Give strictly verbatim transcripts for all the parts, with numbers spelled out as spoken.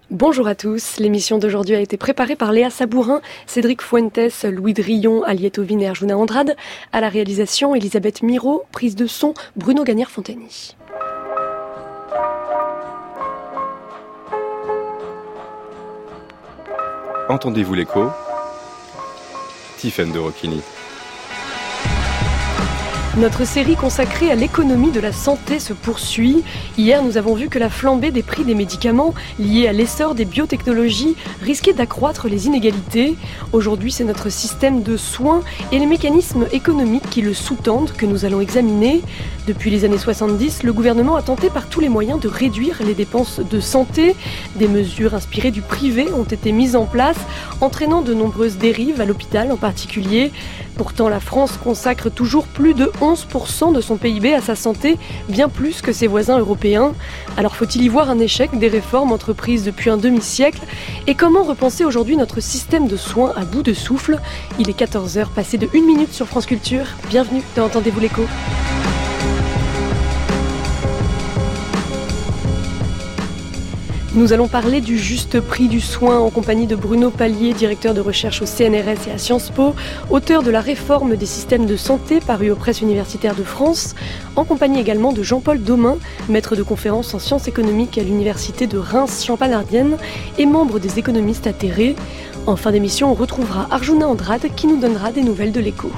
Bonjour à tous, l'émission d'aujourd'hui a été préparée par Léa Sabourin, Cédric Fuentes, Louis Drillon, Aliette Ovine et Arjuna Andrade. À la réalisation, Elisabeth Miro, prise de son, Bruno Gagnère-Fontani. Entendez-vous l'écho ? Tiffaine de Rocchini. Notre série consacrée à l'économie de la santé se poursuit. Hier, nous avons vu que la flambée des prix des médicaments liée à l'essor des biotechnologies risquait d'accroître les inégalités. Aujourd'hui, c'est notre système de soins et les mécanismes économiques qui le sous-tendent que nous allons examiner. Depuis les années soixante-dix, le gouvernement a tenté par tous les moyens de réduire les dépenses de santé. Des mesures inspirées du privé ont été mises en place, entraînant de nombreuses dérives à l'hôpital en particulier. Pourtant, la France consacre toujours plus de onze pour cent de son P I B à sa santé, bien plus que ses voisins européens. Alors faut-il y voir un échec des réformes entreprises depuis un demi-siècle ? Et comment repenser aujourd'hui notre système de soins à bout de souffle ? Il est quatorze heures, passé de une minute sur France Culture. Bienvenue dans Entendez-vous l'écho ? Nous allons parler du juste prix du soin en compagnie de Bruno Palier, directeur de recherche au C N R S et à Sciences Po, auteur de la réforme des systèmes de santé paru aux presses universitaires de France, en compagnie également de Jean-Paul Domain, maître de conférences en sciences économiques à l'université de Reims-Champagne-Ardenne et membre des économistes atterrés. En fin d'émission, on retrouvera Arjuna Andrade qui nous donnera des nouvelles de l'écho.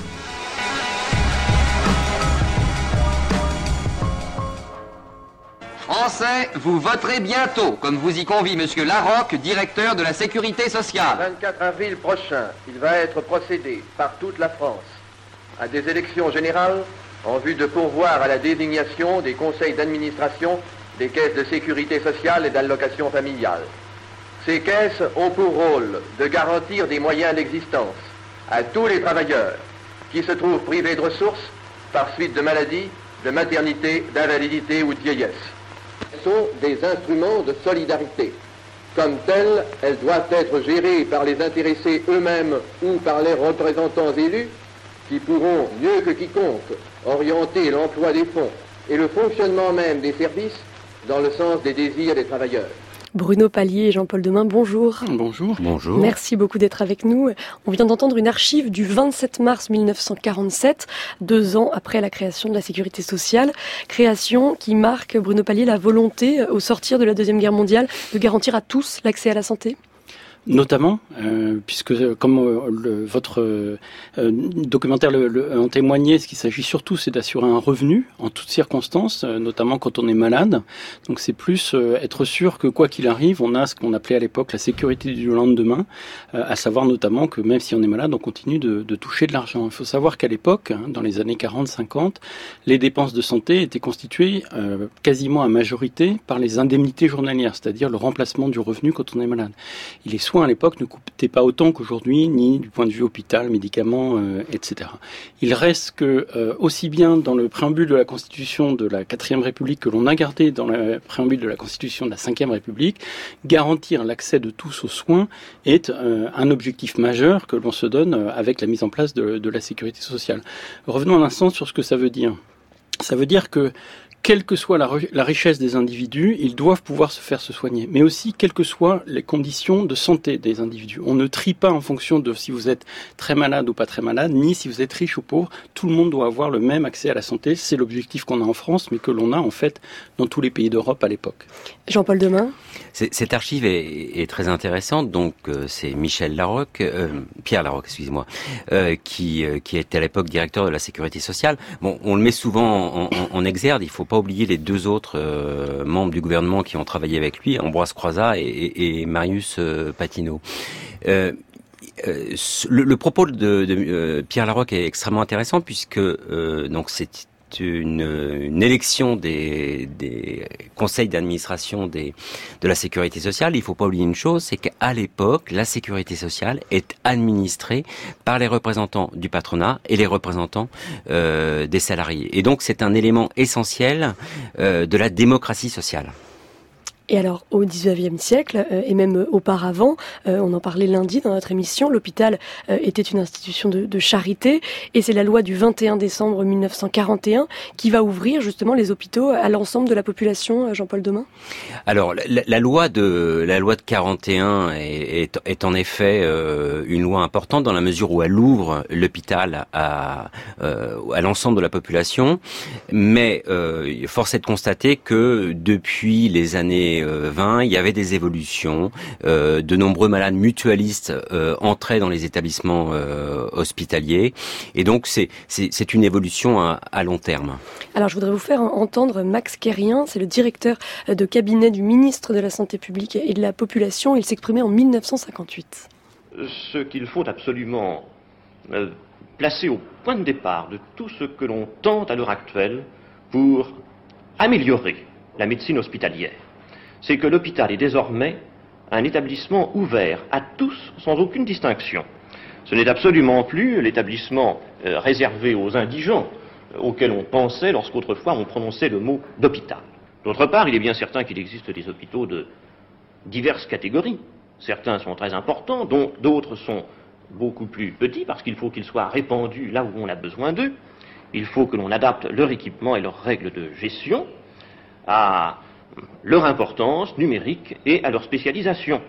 Français, vous voterez bientôt, comme vous y convie Monsieur Larocque, directeur de la Sécurité sociale. vingt-quatre avril prochain, il va être procédé par toute la France à des élections générales en vue de pourvoir à la désignation des conseils d'administration des caisses de sécurité sociale et d'allocation familiale. Ces caisses ont pour rôle de garantir des moyens d'existence à tous les travailleurs qui se trouvent privés de ressources par suite de maladies, de maternité, d'invalidité ou de vieillesse. Sont des instruments de solidarité. Comme telles, elles doivent être gérées par les intéressés eux-mêmes ou par les représentants élus qui pourront, mieux que quiconque, orienter l'emploi des fonds et le fonctionnement même des services dans le sens des désirs des travailleurs. Bruno Palier et Jean-Paul Domain, bonjour. Bonjour. Bonjour. Merci beaucoup d'être avec nous. On vient d'entendre une archive du vingt-sept mars mille neuf cent quarante-sept, deux ans après la création de la Sécurité sociale. Création qui marque, Bruno Palier, la volonté, au sortir de la Deuxième Guerre mondiale, de garantir à tous l'accès à la santé. Notamment, euh, puisque comme euh, le, votre euh, documentaire le, le, en témoignait, ce qu'il s'agit surtout, c'est d'assurer un revenu en toutes circonstances, euh, notamment quand on est malade. Donc c'est plus euh, être sûr que quoi qu'il arrive, on a ce qu'on appelait à l'époque la sécurité du lendemain, euh, à savoir notamment que même si on est malade, on continue de, de toucher de l'argent. Il faut savoir qu'à l'époque, hein, dans les années quarante cinquante, les dépenses de santé étaient constituées euh, quasiment à majorité par les indemnités journalières, c'est-à-dire le remplacement du revenu quand on est malade. Il est soins à l'époque ne coûtaient pas autant qu'aujourd'hui, ni du point de vue hôpital, médicaments, euh, et cetera. Il reste que, euh, aussi bien dans le préambule de la Constitution de la quatrième République que l'on a gardé dans le préambule de la Constitution de la cinquième République, garantir l'accès de tous aux soins est euh, un objectif majeur que l'on se donne euh, avec la mise en place de, de la sécurité sociale. Revenons un instant sur ce que ça veut dire. Ça veut dire que quelle que soit la, la richesse des individus, ils doivent pouvoir se faire se soigner. Mais aussi, quelles que soient les conditions de santé des individus. On ne trie pas en fonction de si vous êtes très malade ou pas très malade, ni si vous êtes riche ou pauvre. Tout le monde doit avoir le même accès à la santé. C'est l'objectif qu'on a en France, mais que l'on a en fait dans tous les pays d'Europe à l'époque. Jean-Paul Domain. C'est, cette archive est, est très intéressante. Donc, euh, c'est Michel Larocque, euh, Pierre Larocque, excusez-moi, euh, qui, euh, qui était à l'époque directeur de la Sécurité sociale. Bon, on le met souvent en, en, en exergue. Il faut pas oublier les deux autres euh, membres du gouvernement qui ont travaillé avec lui, Ambroise Croizat et, et, et Marius euh, Patino. Euh, euh, le, le propos de, de euh, Pierre Larocque est extrêmement intéressant puisque euh, donc c'est une, une élection des, des conseils d'administration des, de la sécurité sociale. Il ne faut pas oublier une chose, c'est qu'à l'époque, la sécurité sociale est administrée par les représentants du patronat et les représentants euh, des salariés. Et donc, c'est un élément essentiel euh, de la démocratie sociale. Et alors, au dix-neuvième siècle, euh, et même auparavant, euh, on en parlait lundi dans notre émission, l'hôpital euh, était une institution de, de charité, et c'est la loi du vingt et un décembre mille neuf cent quarante et un qui va ouvrir justement les hôpitaux à l'ensemble de la population, Jean-Paul Domain. Alors, la, la loi de la loi de quarante et un est, est, est en effet euh, une loi importante dans la mesure où elle ouvre l'hôpital à, euh, à l'ensemble de la population, mais euh, force est de constater que depuis les années vingt, il y avait des évolutions. Euh, de nombreux malades mutualistes euh, entraient dans les établissements euh, hospitaliers. Et donc, c'est, c'est, c'est une évolution à, à long terme. Alors, je voudrais vous faire entendre Max Kérien. C'est le directeur de cabinet du ministre de la Santé publique et de la Population. Il s'exprimait en mille neuf cent cinquante-huit. Ce qu'il faut absolument euh, placer au point de départ de tout ce que l'on tente à l'heure actuelle pour améliorer la médecine hospitalière, c'est que l'hôpital est désormais un établissement ouvert à tous sans aucune distinction. Ce n'est absolument plus l'établissement euh, réservé aux indigents euh, auxquels on pensait lorsqu'autrefois on prononçait le mot d'hôpital. D'autre part, il est bien certain qu'il existe des hôpitaux de diverses catégories. Certains sont très importants, dont d'autres sont beaucoup plus petits parce qu'il faut qu'ils soient répandus là où on a besoin d'eux. Il faut que l'on adapte leur équipement et leurs règles de gestion à leur importance numérique et à leur spécialisation.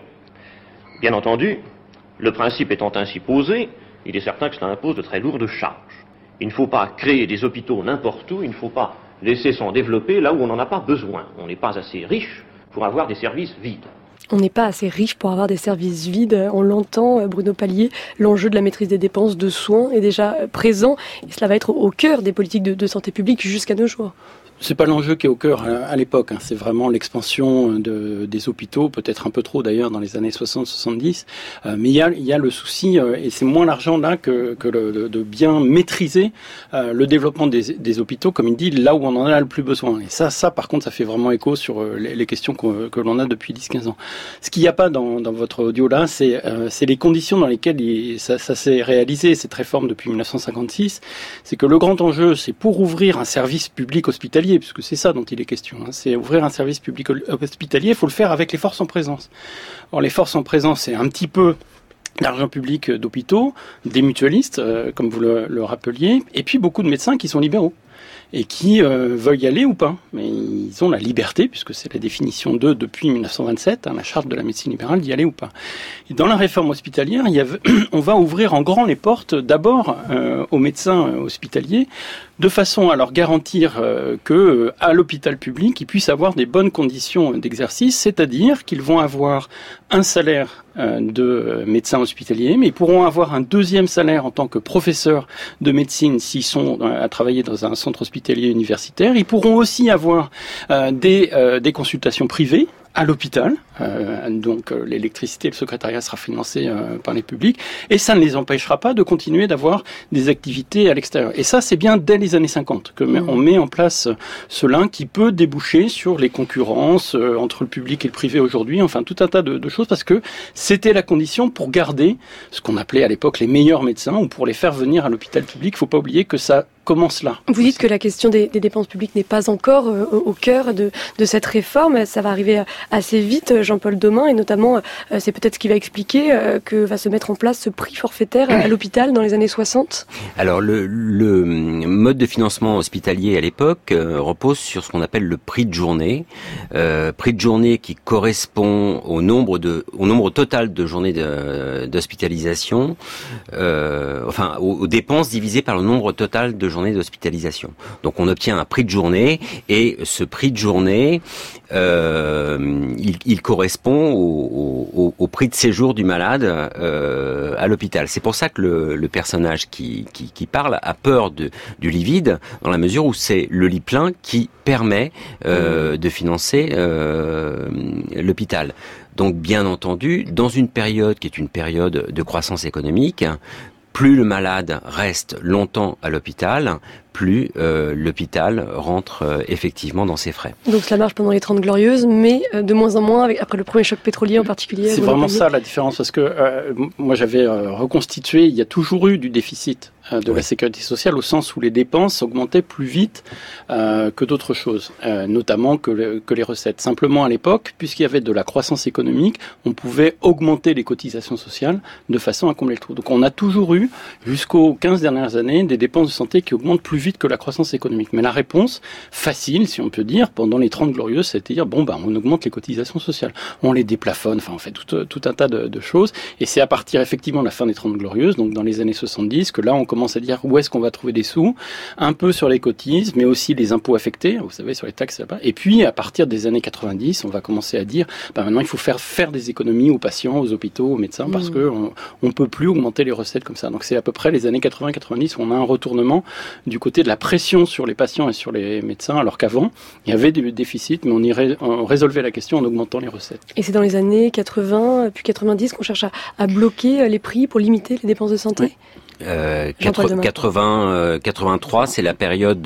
Bien entendu, le principe étant ainsi posé, il est certain que cela impose de très lourdes charges. Il ne faut pas créer des hôpitaux n'importe où, il ne faut pas laisser s'en développer là où on n'en a pas besoin. On n'est pas assez riche pour avoir des services vides. On n'est pas assez riche pour avoir des services vides. On l'entend, Bruno Palier, l'enjeu de la maîtrise des dépenses de soins est déjà présent et cela va être au cœur des politiques de, de santé publique jusqu'à nos jours. C'est pas l'enjeu qui est au cœur à, à l'époque, hein. C'est vraiment l'expansion de, des hôpitaux, peut-être un peu trop d'ailleurs dans les années soixante soixante-dix. Euh, mais il y a, il y a le souci, euh, et c'est moins l'argent là que, que le, de, de bien maîtriser euh, le développement des, des hôpitaux, comme il dit, là où on en a le plus besoin. Et ça, ça par contre, ça fait vraiment écho sur euh, les, les questions que, que l'on a depuis dix quinze ans. Ce qu'il n'y a pas dans, dans votre audio là, c'est, euh, c'est les conditions dans lesquelles il, ça, ça s'est réalisé, cette réforme depuis mille neuf cent cinquante-six. C'est que le grand enjeu, c'est pour ouvrir un service public hospitalier, puisque c'est ça dont il est question, hein. C'est ouvrir un service public hospitalier, il faut le faire avec les forces en présence. Or, les forces en présence, c'est un petit peu l'argent public d'hôpitaux, des mutualistes, euh, comme vous le, le rappeliez, et puis beaucoup de médecins qui sont libéraux et qui euh, veulent y aller ou pas. Mais ils ont la liberté, puisque c'est la définition d'eux depuis mille neuf cent vingt-sept, hein, la charte de la médecine libérale, d'y aller ou pas. Et dans la réforme hospitalière, il y a, on va ouvrir en grand les portes d'abord euh, aux médecins euh, hospitaliers, de façon à leur garantir euh, que euh, à l'hôpital public, ils puissent avoir des bonnes conditions d'exercice, c'est-à-dire qu'ils vont avoir un salaire euh, de médecin hospitalier, mais ils pourront avoir un deuxième salaire en tant que professeur de médecine s'ils sont euh, à travailler dans un centre hospitalier universitaire. Ils pourront aussi avoir euh, des, euh, des consultations privées à l'hôpital, euh, donc euh, l'électricité, le secrétariat sera financé euh, par les publics, et ça ne les empêchera pas de continuer d'avoir des activités à l'extérieur. Et ça, c'est bien dès les années cinquante que mmh. on met en place ce lien qui peut déboucher sur les concurrences euh, entre le public et le privé aujourd'hui, enfin tout un tas de, de choses, parce que c'était la condition pour garder ce qu'on appelait à l'époque les meilleurs médecins, ou pour les faire venir à l'hôpital public. Il ne faut pas oublier que ça commence là. Vous dites que la question des, des dépenses publiques n'est pas encore euh, au cœur de, de cette réforme. Ça va arriver assez vite, Jean-Paul Domain, et notamment, euh, c'est peut-être ce qui va expliquer euh, que va se mettre en place ce prix forfaitaire à l'hôpital dans les années soixante. Alors, le, le mode de financement hospitalier à l'époque euh, repose sur ce qu'on appelle le prix de journée. Euh, prix de journée qui correspond au nombre de, au nombre total de journées de, d'hospitalisation, euh, enfin, aux, aux dépenses divisées par le nombre total de journée d'hospitalisation. Donc on obtient un prix de journée, et ce prix de journée, euh, il, il correspond au, au, au prix de séjour du malade euh, à l'hôpital. C'est pour ça que le, le personnage qui, qui, qui parle a peur de, du lit vide, dans la mesure où c'est le lit plein qui permet euh, de financer euh, l'hôpital. Donc bien entendu, dans une période qui est une période de croissance économique, plus le malade reste longtemps à l'hôpital, plus euh, l'hôpital rentre euh, effectivement dans ses frais. Donc cela marche pendant les trente glorieuses, mais euh, de moins en moins avec, après le premier choc pétrolier en particulier. C'est vraiment ça la différence, parce que euh, moi j'avais euh, reconstitué, il y a toujours eu du déficit euh, de oui. la sécurité sociale, au sens où les dépenses augmentaient plus vite euh, que d'autres choses, euh, notamment que, le, que les recettes. Simplement à l'époque, puisqu'il y avait de la croissance économique, on pouvait augmenter les cotisations sociales de façon à combler le trou. Donc on a toujours eu, jusqu'aux quinze dernières années, des dépenses de santé qui augmentent plus vite que la croissance économique. Mais la réponse facile, si on peut dire, pendant les trente glorieuses, c'était dire, bon, bah, on augmente les cotisations sociales. On les déplafonne, enfin, on fait tout, tout un tas de, de choses. Et c'est à partir, effectivement, de la fin des trente glorieuses, donc dans les années soixante-dix, que là, on commence à dire où est-ce qu'on va trouver des sous, un peu sur les cotises, mais aussi les impôts affectés, vous savez, sur les taxes là-bas. Et puis, à partir des années quatre-vingt-dix, on va commencer à dire, bah, maintenant, il faut faire, faire des économies aux patients, aux hôpitaux, aux médecins, parce mmh. que on, on peut plus augmenter les recettes comme ça. Donc, c'est à peu près les années quatre-vingts quatre-vingt-dix où on a un retournement du côté de la pression sur les patients et sur les médecins, alors qu'avant, il y avait des déficits, mais on, irait, on résolvait la question en augmentant les recettes. Et c'est dans les années quatre-vingts, puis quatre-vingt-dix qu'on cherche à, à bloquer les prix pour limiter les dépenses de santé. Oui. Euh, quatre-vingts, euh, quatre-vingt-trois, c'est la période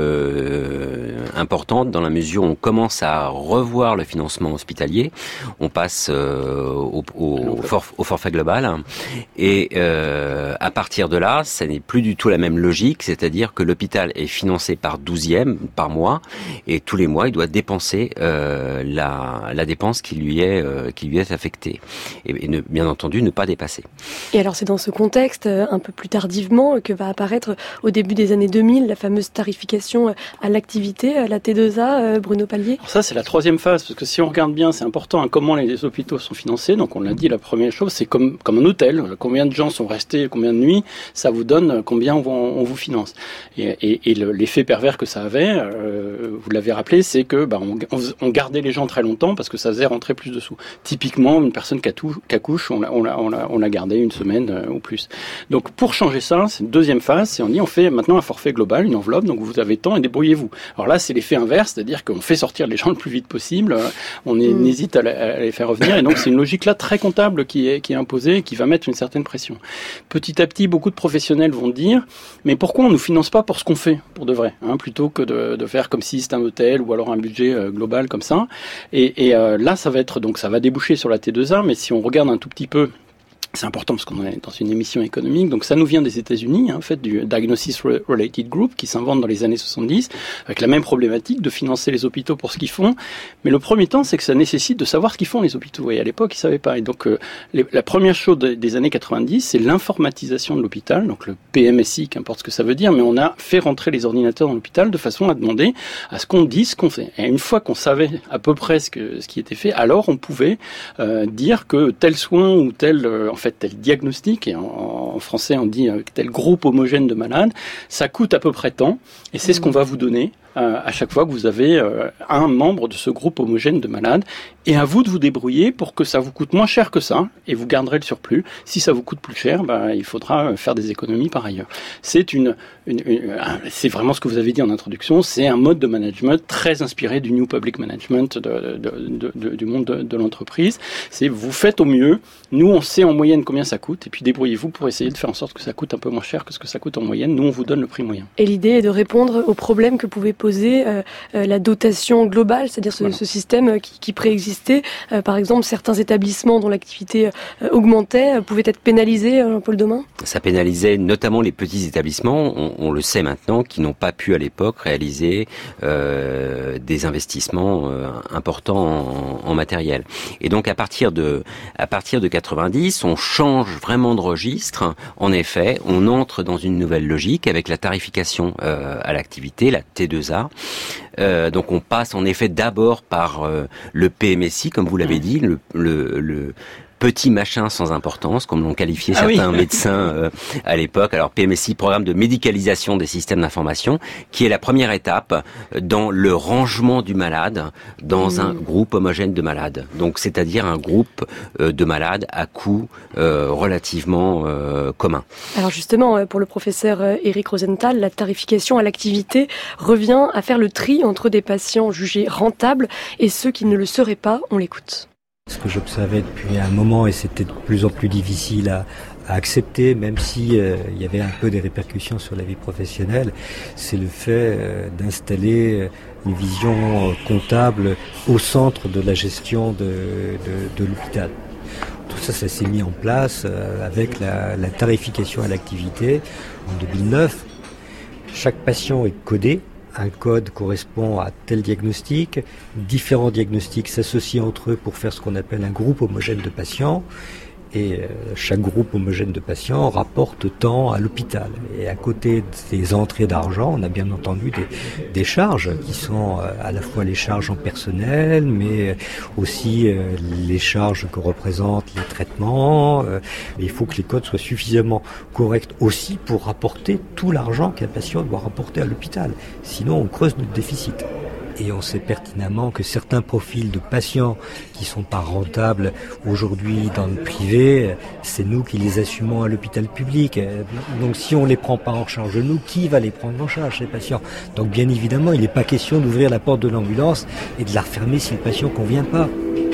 euh, importante dans la mesure où on commence à revoir le financement hospitalier. On passe euh, au, au, forf- au forfait global et euh, à partir de là, ça n'est plus du tout la même logique, c'est-à-dire que l'hôpital est financé par douzième par mois et tous les mois il doit dépenser euh, la, la dépense qui lui est euh, qui lui est affectée et, et ne, bien entendu ne pas dépasser. Et alors c'est dans ce contexte un peu plus tardivement que va apparaître au début des années deux mille la fameuse tarification à l'activité, la T deux A, Bruno Palier. Alors ça c'est la troisième phase, parce que si on regarde bien, c'est important hein, comment les hôpitaux sont financés. Donc on l'a dit, la première chose c'est comme comme un hôtel, combien de gens sont restés, combien de nuits, ça vous donne combien on, on vous finance. Et, et, et le, l'effet pervers que ça avait, euh, vous l'avez rappelé, c'est que bah, on, on gardait les gens très longtemps parce que ça faisait rentrer plus de sous. Typiquement une personne qui accouche, on l'a on l'a on l'a on l'a gardé une semaine euh, ou plus. Donc pour changer ça, c'est une deuxième phase, c'est on dit on fait maintenant un forfait global, une enveloppe, donc vous avez temps et débrouillez-vous. Alors là, c'est l'effet inverse, c'est-à-dire qu'on fait sortir les gens le plus vite possible, on est, mmh. hésite à, à les faire revenir, et donc c'est une logique là très comptable qui est, qui est imposée et qui va mettre une certaine pression. Petit à petit, beaucoup de professionnels vont dire, mais pourquoi on nous finance pas pour ce qu'on fait, pour de vrai, hein, plutôt que de, de faire comme si c'était un hôtel ou alors un budget euh, global comme ça. Et, et euh, là, ça va être, donc ça va déboucher sur la T deux A, mais si on regarde un tout petit peu, c'est important parce qu'on est dans une émission économique, donc ça nous vient des États-Unis, hein, en fait, du Diagnosis Related Group qui s'invente dans les années soixante-dix, avec la même problématique de financer les hôpitaux pour ce qu'ils font. Mais le premier temps, c'est que ça nécessite de savoir ce qu'ils font les hôpitaux. Et à l'époque, ils savaient pas. Et donc, euh, les, la première chose des années quatre-vingt-dix, c'est l'informatisation de l'hôpital, donc le P M S I, qu'importe ce que ça veut dire, mais on a fait rentrer les ordinateurs dans l'hôpital de façon à demander à ce qu'on dise ce qu'on fait. Et une fois qu'on savait à peu près ce, que, ce qui était fait, alors on pouvait euh, dire que tel soin ou tel, euh, en fait, tel diagnostic, et en, en français on dit euh, tel groupe homogène de malades, ça coûte à peu près tant, et c'est mmh. ce qu'on va vous donner euh, à chaque fois que vous avez euh, un membre de ce groupe homogène de malades, et à vous de vous débrouiller pour que ça vous coûte moins cher que ça, et vous garderez le surplus. Si ça vous coûte plus cher, bah, il faudra faire des économies par ailleurs. C'est une, une, une c'est vraiment ce que vous avez dit en introduction, c'est un mode de management très inspiré du New Public Management de, de, de, de, du monde de, de l'entreprise. C'est vous faites au mieux, nous on sait en moyenne combien ça coûte, et puis débrouillez-vous pour essayer de faire en sorte que ça coûte un peu moins cher que ce que ça coûte en moyenne. Nous on vous donne le prix moyen. Et l'idée est de répondre aux problèmes que pouvait poser euh, euh, la dotation globale, c'est-à-dire ce, voilà. ce système qui, qui préexistait. Euh, par exemple, certains établissements dont l'activité euh, augmentait euh, pouvaient être pénalisés, euh, Jean-Paul Domain ? Ça pénalisait notamment les petits établissements, on, on le sait maintenant, qui n'ont pas pu à l'époque réaliser euh, des investissements euh, importants en, en matériel. Et donc à partir de à partir de quatre-vingt-dix, on change vraiment de registre. En effet, on entre dans une nouvelle logique avec la tarification euh, à l'activité, la T deux A. Euh, donc on passe en effet d'abord par euh, le P M S I, comme vous l'avez dit, le, le, le petit machin sans importance, comme l'ont qualifié ah certains oui. médecins euh, à l'époque. Alors P M S I, programme de médicalisation des systèmes d'information, qui est la première étape dans le rangement du malade dans mmh. un groupe homogène de malades. Donc c'est-à-dire un groupe euh, de malades à coût euh, relativement euh, commun. Alors justement, pour le professeur Éric Rosenthal, la tarification à l'activité revient à faire le tri entre des patients jugés rentables et ceux qui ne le seraient pas. On l'écoute. Ce que j'observais depuis un moment, et c'était de plus en plus difficile à, à accepter, même si euh, il y avait un peu des répercussions sur la vie professionnelle, c'est le fait euh, d'installer une vision comptable au centre de la gestion de, de, de l'hôpital. Tout ça, ça s'est mis en place euh, avec la, la tarification à l'activité en deux mille neuf. Chaque patient est codé. Un code correspond à tel diagnostic. Différents diagnostics s'associent entre eux pour faire ce qu'on appelle un groupe homogène de patients. Et euh, chaque groupe homogène de patients rapporte tant à l'hôpital. Et à côté des entrées d'argent, on a bien entendu des, des charges qui sont euh, à la fois les charges en personnel, mais aussi euh, les charges que représentent les traitements. Euh, il faut que les codes soient suffisamment corrects aussi pour rapporter tout l'argent qu'un patient doit rapporter à l'hôpital. Sinon, on creuse notre déficit. Et on sait pertinemment que certains profils de patients qui sont pas rentables aujourd'hui dans le privé, c'est nous qui les assumons à l'hôpital public. Donc si on les prend pas en charge nous, qui va les prendre en charge, ces patients? Donc bien évidemment, il n'est pas question d'ouvrir la porte de l'ambulance et de la refermer si le patient convient pas.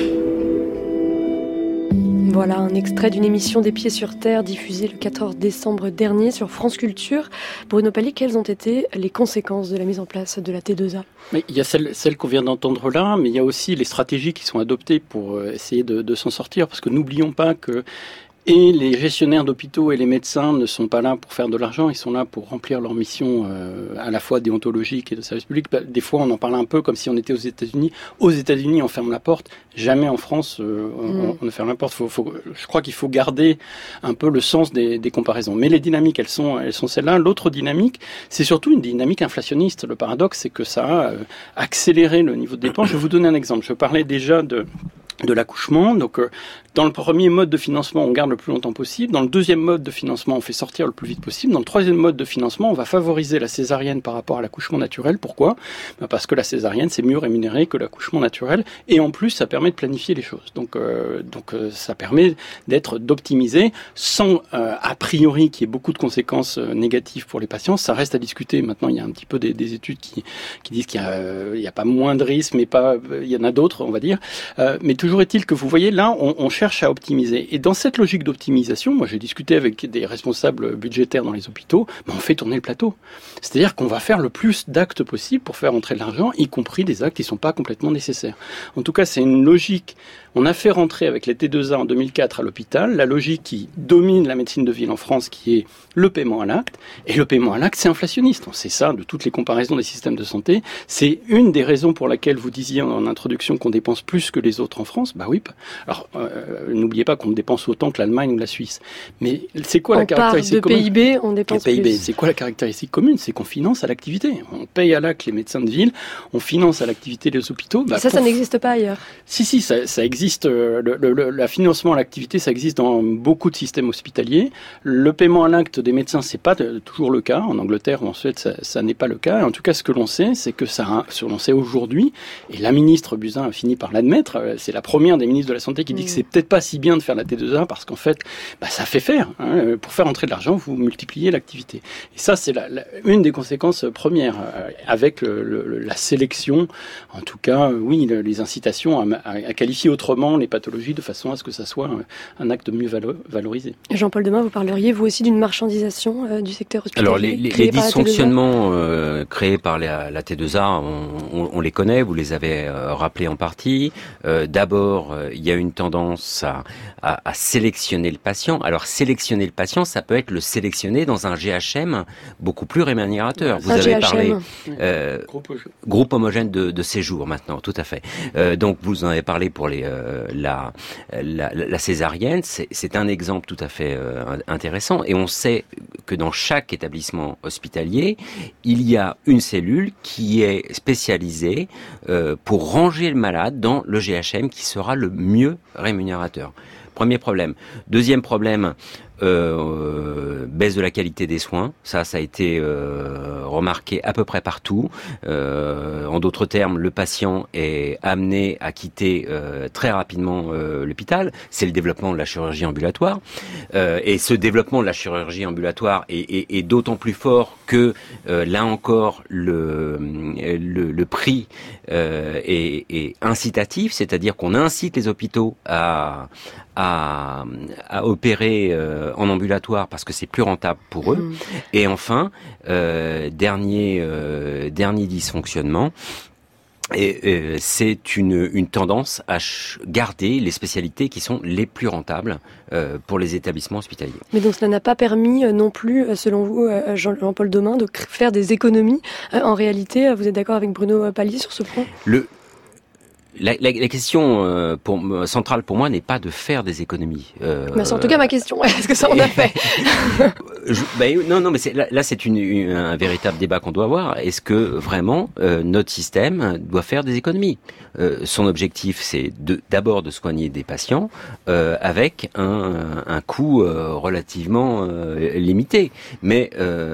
Voilà un extrait d'une émission des Pieds sur Terre diffusée le quatorze décembre dernier sur France Culture. Bruno Pally, quelles ont été les conséquences de la mise en place de la T deux A ? Mais il y a celle, celle qu'on vient d'entendre là, mais il y a aussi les stratégies qui sont adoptées pour essayer de, de s'en sortir, parce que n'oublions pas que et les gestionnaires d'hôpitaux et les médecins ne sont pas là pour faire de l'argent, ils sont là pour remplir leur mission euh, à la fois déontologique et de service public. Des fois, on en parle un peu comme si on était aux États-Unis. Aux États-Unis, on ferme la porte. Jamais en France, euh, on, mmh. on ne ferme la porte. Faut, faut, je crois qu'il faut garder un peu le sens des, des comparaisons. Mais les dynamiques, elles sont, elles sont celles-là. L'autre dynamique, c'est surtout une dynamique inflationniste. Le paradoxe, c'est que ça a euh, accéléré le niveau de dépenses. Je vais vous donner un exemple. Je parlais déjà de de l'accouchement. Donc, euh, dans le premier mode de financement, on garde le plus longtemps possible. Dans le deuxième mode de financement, on fait sortir le plus vite possible. Dans le troisième mode de financement, on va favoriser la césarienne par rapport à l'accouchement naturel. Pourquoi ? Ben parce que la césarienne, c'est mieux rémunéré que l'accouchement naturel. Et en plus, ça permet de planifier les choses. Donc, euh, donc euh, ça permet d'être, d'optimiser sans, euh, a priori, qu'il y ait beaucoup de conséquences euh, négatives pour les patients. Ça reste à discuter. Maintenant, il y a un petit peu des, des études qui, qui disent qu'il y a, euh, il y a pas moins de risques, mais pas, il y en a d'autres, on va dire. Euh, mais toujours est-il que vous voyez, là, on, on cherche à optimiser. Et dans cette logique d'optimisation, moi j'ai discuté avec des responsables budgétaires dans les hôpitaux, mais on fait tourner le plateau. C'est-à-dire qu'on va faire le plus d'actes possible pour faire entrer de l'argent, y compris des actes qui ne sont pas complètement nécessaires. En tout cas, c'est une logique. On a fait rentrer avec les T deux A en deux mille quatre à l'hôpital la logique qui domine la médecine de ville en France, qui est le paiement à l'acte. Et le paiement à l'acte, c'est inflationniste. On sait ça de toutes les comparaisons des systèmes de santé. C'est une des raisons pour laquelle vous disiez en introduction qu'on dépense plus que les autres en France. Bah oui. Alors, euh, n'oubliez pas qu'on dépense autant que l'Allemagne ou la Suisse. Mais c'est quoi on la caractéristique commune ? On part de P I B, on dépense P I B, plus. C'est quoi la caractéristique commune ? C'est qu'on finance à l'activité. On paye à l'acte les médecins de ville, on finance à l'activité les hôpitaux. Bah, ça, pour... ça n'existe pas ailleurs. Si, si, ça, ça existe. Euh, le, le, le la financement à l'activité, ça existe dans beaucoup de systèmes hospitaliers. Le paiement à l'acte des médecins, c'est pas de, toujours le cas. En Angleterre ou en Suède, ça, ça n'est pas le cas. En tout cas, ce que l'on sait, c'est que ça, ce que l'on sait aujourd'hui, et la ministre Buzyn a fini par l'admettre, c'est la première des ministres de la Santé qui dit mmh. que c'est peut-être pas si bien de faire la T deux A parce qu'en fait, bah, ça fait faire. Hein. Pour faire entrer de l'argent, vous multipliez l'activité. Et ça, c'est la, la, une des conséquences premières, euh, avec le, le, la sélection, en tout cas, euh, oui, le, les incitations à, à, à qualifier autrement les pathologies de façon à ce que ça soit un, un acte mieux valo- valorisé. Jean-Paul Demas, vous parleriez vous aussi d'une marchandisation euh, du secteur hospitalier ? Alors les, les, les dysfonctionnements euh, créés par la, la T deux A, on, on, on les connaît, vous les avez euh, rappelés en partie. Euh, d'abord, euh, il y a une tendance à, à, à sélectionner le patient. Alors sélectionner le patient, ça peut être le sélectionner dans un G H M beaucoup plus rémunérateur. Vous un avez G H M. parlé euh, groupe, groupe homogène de, de séjour maintenant, tout à fait. Euh, donc vous en avez parlé pour les euh, la, la la césarienne, c'est, c'est un exemple tout à fait euh, intéressant. Et on sait que dans chaque établissement hospitalier, il y a une cellule qui est spécialisée euh, pour ranger le malade dans le G H M qui sera le mieux rémunérateur. Premier problème. Deuxième problème, euh, baisse de la qualité des soins. Ça, ça a été euh, remarqué à peu près partout. Euh, en d'autres termes, le patient est amené à quitter euh, très rapidement euh, l'hôpital. C'est le développement de la chirurgie ambulatoire. Euh, et ce développement de la chirurgie ambulatoire est, est, est d'autant plus fort que, euh, là encore, le, le, le prix euh, est, est incitatif, c'est-à-dire qu'on incite les hôpitaux à... à à, à opérer euh, en ambulatoire parce que c'est plus rentable pour eux. Mmh. Et enfin, euh, dernier euh, dernier dysfonctionnement. Et euh, c'est une, une tendance à ch- garder les spécialités qui sont les plus rentables euh, pour les établissements hospitaliers. Mais donc cela n'a pas permis euh, non plus, euh, selon vous, euh, Jean- Jean-Paul Domain, de cr- faire des économies. Euh, en réalité, euh, vous êtes d'accord avec Bruno Palier sur ce point ? Le La, la, la question euh, pour, centrale pour moi n'est pas de faire des économies. Euh, bah c'est en tout cas ma question. Est-ce que ça on a fait je, bah, Non, non, mais c'est, là, là c'est une, une, un véritable débat qu'on doit avoir. Est-ce que vraiment euh, notre système doit faire des économies ? euh, Son objectif, c'est de, d'abord de soigner des patients euh, avec un, un coût euh, relativement euh, limité. Mais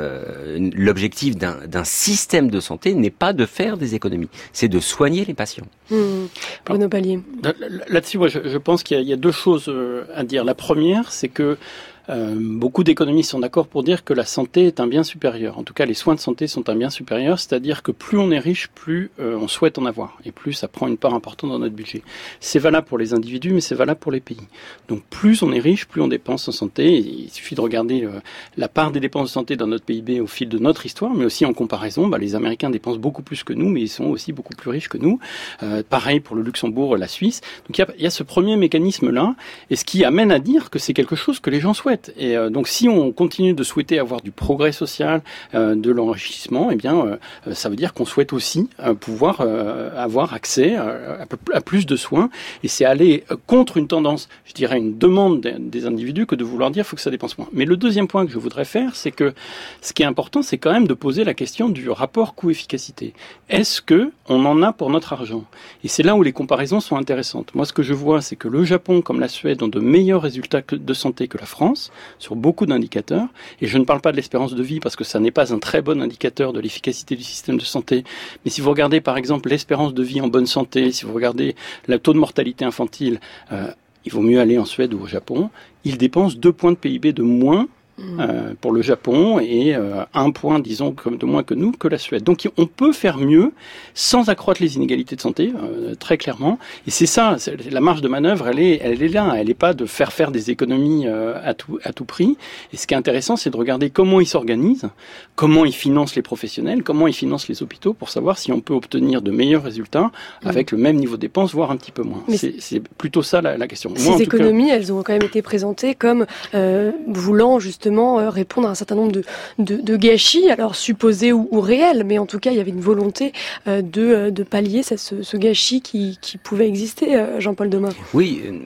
euh, l'objectif d'un, d'un système de santé n'est pas de faire des économies, c'est de soigner les patients. Mmh. Bruno Palier. Là-dessus, moi, je, je pense qu'il y a, il y a deux choses à dire. La première, c'est que Euh, beaucoup d'économistes sont d'accord pour dire que la santé est un bien supérieur. En tout cas, les soins de santé sont un bien supérieur, c'est-à-dire que plus on est riche, plus euh, on souhaite en avoir, et plus ça prend une part importante dans notre budget. C'est valable pour les individus, mais c'est valable pour les pays. Donc plus on est riche, plus on dépense en santé. Il suffit de regarder euh, la part des dépenses de santé dans notre P I B au fil de notre histoire, mais aussi en comparaison, bah, les Américains dépensent beaucoup plus que nous, mais ils sont aussi beaucoup plus riches que nous. Euh, pareil pour le Luxembourg et la Suisse. Donc il y a, il y a ce premier mécanisme-là, et ce qui amène à dire que c'est quelque chose que les gens souhaitent. Et euh, donc, si on continue de souhaiter avoir du progrès social, euh, de l'enrichissement, eh bien, euh, ça veut dire qu'on souhaite aussi euh, pouvoir euh, avoir accès à, à plus de soins. Et c'est aller contre une tendance, je dirais, une demande des, des individus que de vouloir dire qu'il faut que ça dépense moins. Mais le deuxième point que je voudrais faire, c'est que ce qui est important, c'est quand même de poser la question du rapport coût-efficacité. Est-ce que on en a pour notre argent ? Et c'est là où les comparaisons sont intéressantes. Moi, ce que je vois, c'est que le Japon, comme la Suède, ont de meilleurs résultats de santé que la France sur beaucoup d'indicateurs, et je ne parle pas de l'espérance de vie parce que ça n'est pas un très bon indicateur de l'efficacité du système de santé, mais si vous regardez par exemple l'espérance de vie en bonne santé, si vous regardez le taux de mortalité infantile, euh, il vaut mieux aller en Suède ou au Japon, ils dépensent deux points de P I B de moins Euh, pour le Japon et euh, un point, disons, comme de moins que nous, que la Suède. Donc on peut faire mieux sans accroître les inégalités de santé, euh, très clairement. Et c'est ça, c'est, la marge de manœuvre, elle est, elle est là. Elle n'est pas de faire faire des économies euh, à tout, à tout prix. Et ce qui est intéressant, c'est de regarder comment ils s'organisent, comment ils financent les professionnels, comment ils financent les hôpitaux, pour savoir si on peut obtenir de meilleurs résultats avec mmh. le même niveau de dépenses, voire un petit peu moins. C'est, c'est plutôt ça la, la question. Ces Moi, économies, cas, elles ont quand même été présentées comme euh, voulant justement répondre à un certain nombre de, de, de gâchis, alors supposés ou, ou réels, mais en tout cas il y avait une volonté euh, de, de pallier ça, ce, ce gâchis qui, qui pouvait exister, euh, Jean-Paul Domain. Oui, euh,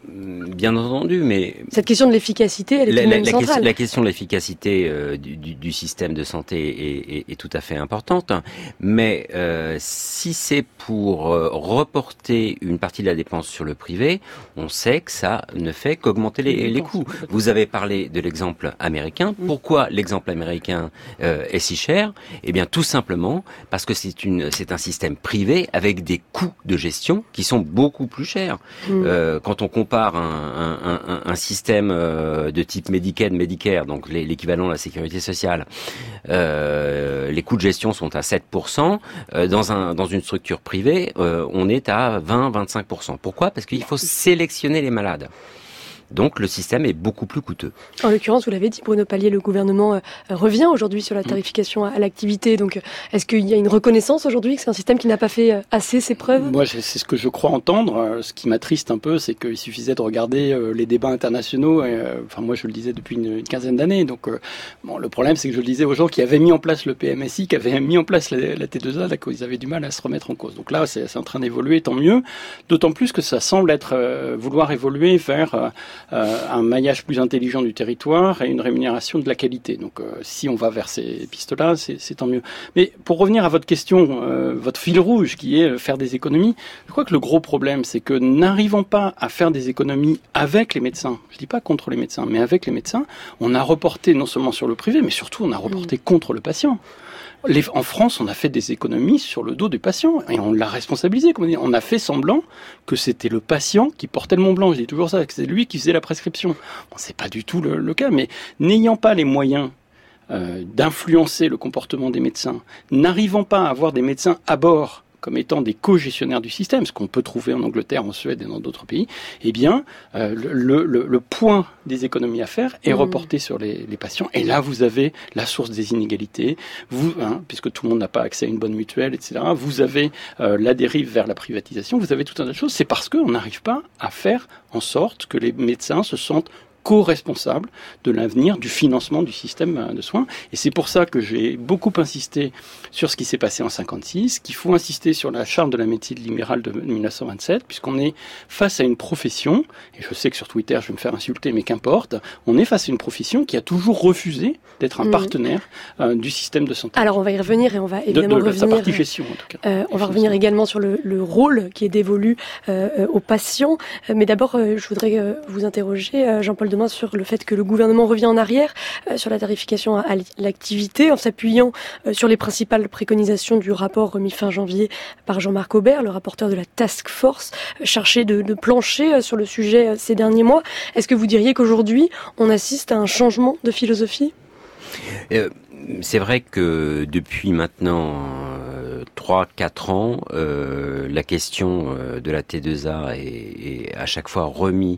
bien entendu, mais... Cette question de l'efficacité, elle est la, tout de même la, centrale. Question, la question de l'efficacité euh, du, du, du système de santé est, est, est tout à fait importante, mais euh, si c'est pour euh, reporter une partie de la dépense sur le privé, on sait que ça ne fait qu'augmenter les, les coûts. Vous avez parlé de l'exemple américain. Pourquoi l'exemple américain euh, est si cher ? Eh bien, tout simplement parce que c'est une, c'est un système privé avec des coûts de gestion qui sont beaucoup plus chers. Mmh. Euh, quand on compare un, un, un, un système euh, de type Medicaid, Medicare, donc les, l'équivalent de la sécurité sociale, euh, les coûts de gestion sont à sept pour cent. Euh, dans un, dans une structure privée, euh, on est à vingt à vingt-cinq pour cent. Pourquoi ? Parce qu'il faut sélectionner les malades. Donc le système est beaucoup plus coûteux. En l'occurrence, vous l'avez dit, Bruno Palier, le gouvernement euh, revient aujourd'hui sur la tarification à, à l'activité. Donc euh, est-ce qu'il y a une reconnaissance aujourd'hui que c'est un système qui n'a pas fait euh, assez ses preuves ? Moi, c'est ce que je crois entendre. Euh, ce qui m'attriste un peu, c'est qu'il suffisait de regarder euh, les débats internationaux. Et, euh, enfin, moi, je le disais depuis une, une quinzaine d'années. Donc euh, bon, le problème, c'est que je le disais aux gens qui avaient mis en place le P M S I, qui avaient mis en place la, la T deux A, là, qu'ils avaient du mal à se remettre en cause. Donc là, c'est, c'est en train d'évoluer, tant mieux. D'autant plus que ça semble être euh, vouloir évoluer vers... Euh, Euh, un maillage plus intelligent du territoire et une rémunération de la qualité. Donc, euh, si on va vers ces pistes-là, c'est, c'est tant mieux. Mais pour revenir à votre question, euh, votre fil rouge, qui est faire des économies, je crois que le gros problème, c'est que n'arrivant pas à faire des économies avec les médecins, je dis pas contre les médecins, mais avec les médecins, on a reporté non seulement sur le privé, mais surtout on a reporté mmh. contre le patient. Les, en France, on a fait des économies sur le dos des patients et on l'a responsabilisé. Comme on dit, on a fait semblant que c'était le patient qui portait le Mont Blanc. Je dis toujours ça, que c'est lui qui faisait la prescription. Bon, c'est pas du tout le, le cas, mais n'ayant pas les moyens euh, d'influencer le comportement des médecins, n'arrivant pas à avoir des médecins à bord comme étant des co-gestionnaires du système, ce qu'on peut trouver en Angleterre, en Suède et dans d'autres pays, eh bien, euh, le, le, le point des économies à faire est mmh. reporté sur les, les patients. Et là, vous avez la source des inégalités, vous, hein, puisque tout le monde n'a pas accès à une bonne mutuelle, et cetera. Vous avez euh, la dérive vers la privatisation, vous avez tout un tas de choses. C'est parce qu'on n'arrive pas à faire en sorte que les médecins se sentent co-responsable de l'avenir du financement du système de soins. Et c'est pour ça que j'ai beaucoup insisté sur ce qui s'est passé en cinquante-six, qu'il faut insister sur la charte de la médecine libérale de dix-neuf cent vingt-sept, puisqu'on est face à une profession, et je sais que sur Twitter je vais me faire insulter, mais qu'importe, on est face à une profession qui a toujours refusé d'être un mmh. partenaire euh, du système de santé. Alors on va y revenir et on va évidemment de, de, de revenir... sa partie gestion en tout cas. Euh, on va revenir également sur le, le rôle qui est dévolu euh, aux patients. Mais d'abord, euh, je voudrais euh, vous interroger, euh, Jean-Paul Demain, sur le fait que le gouvernement revient en arrière euh, sur la tarification à, à l'activité en s'appuyant euh, sur les principales préconisations du rapport remis fin janvier par Jean-Marc Aubert, le rapporteur de la Task Force, euh, chargé de, de plancher euh, sur le sujet euh, ces derniers mois. Est-ce que vous diriez qu'aujourd'hui, on assiste à un changement de philosophie ? euh, C'est vrai que depuis maintenant trois quatre ans, euh, la question euh, de la T deux A est, est à chaque fois remis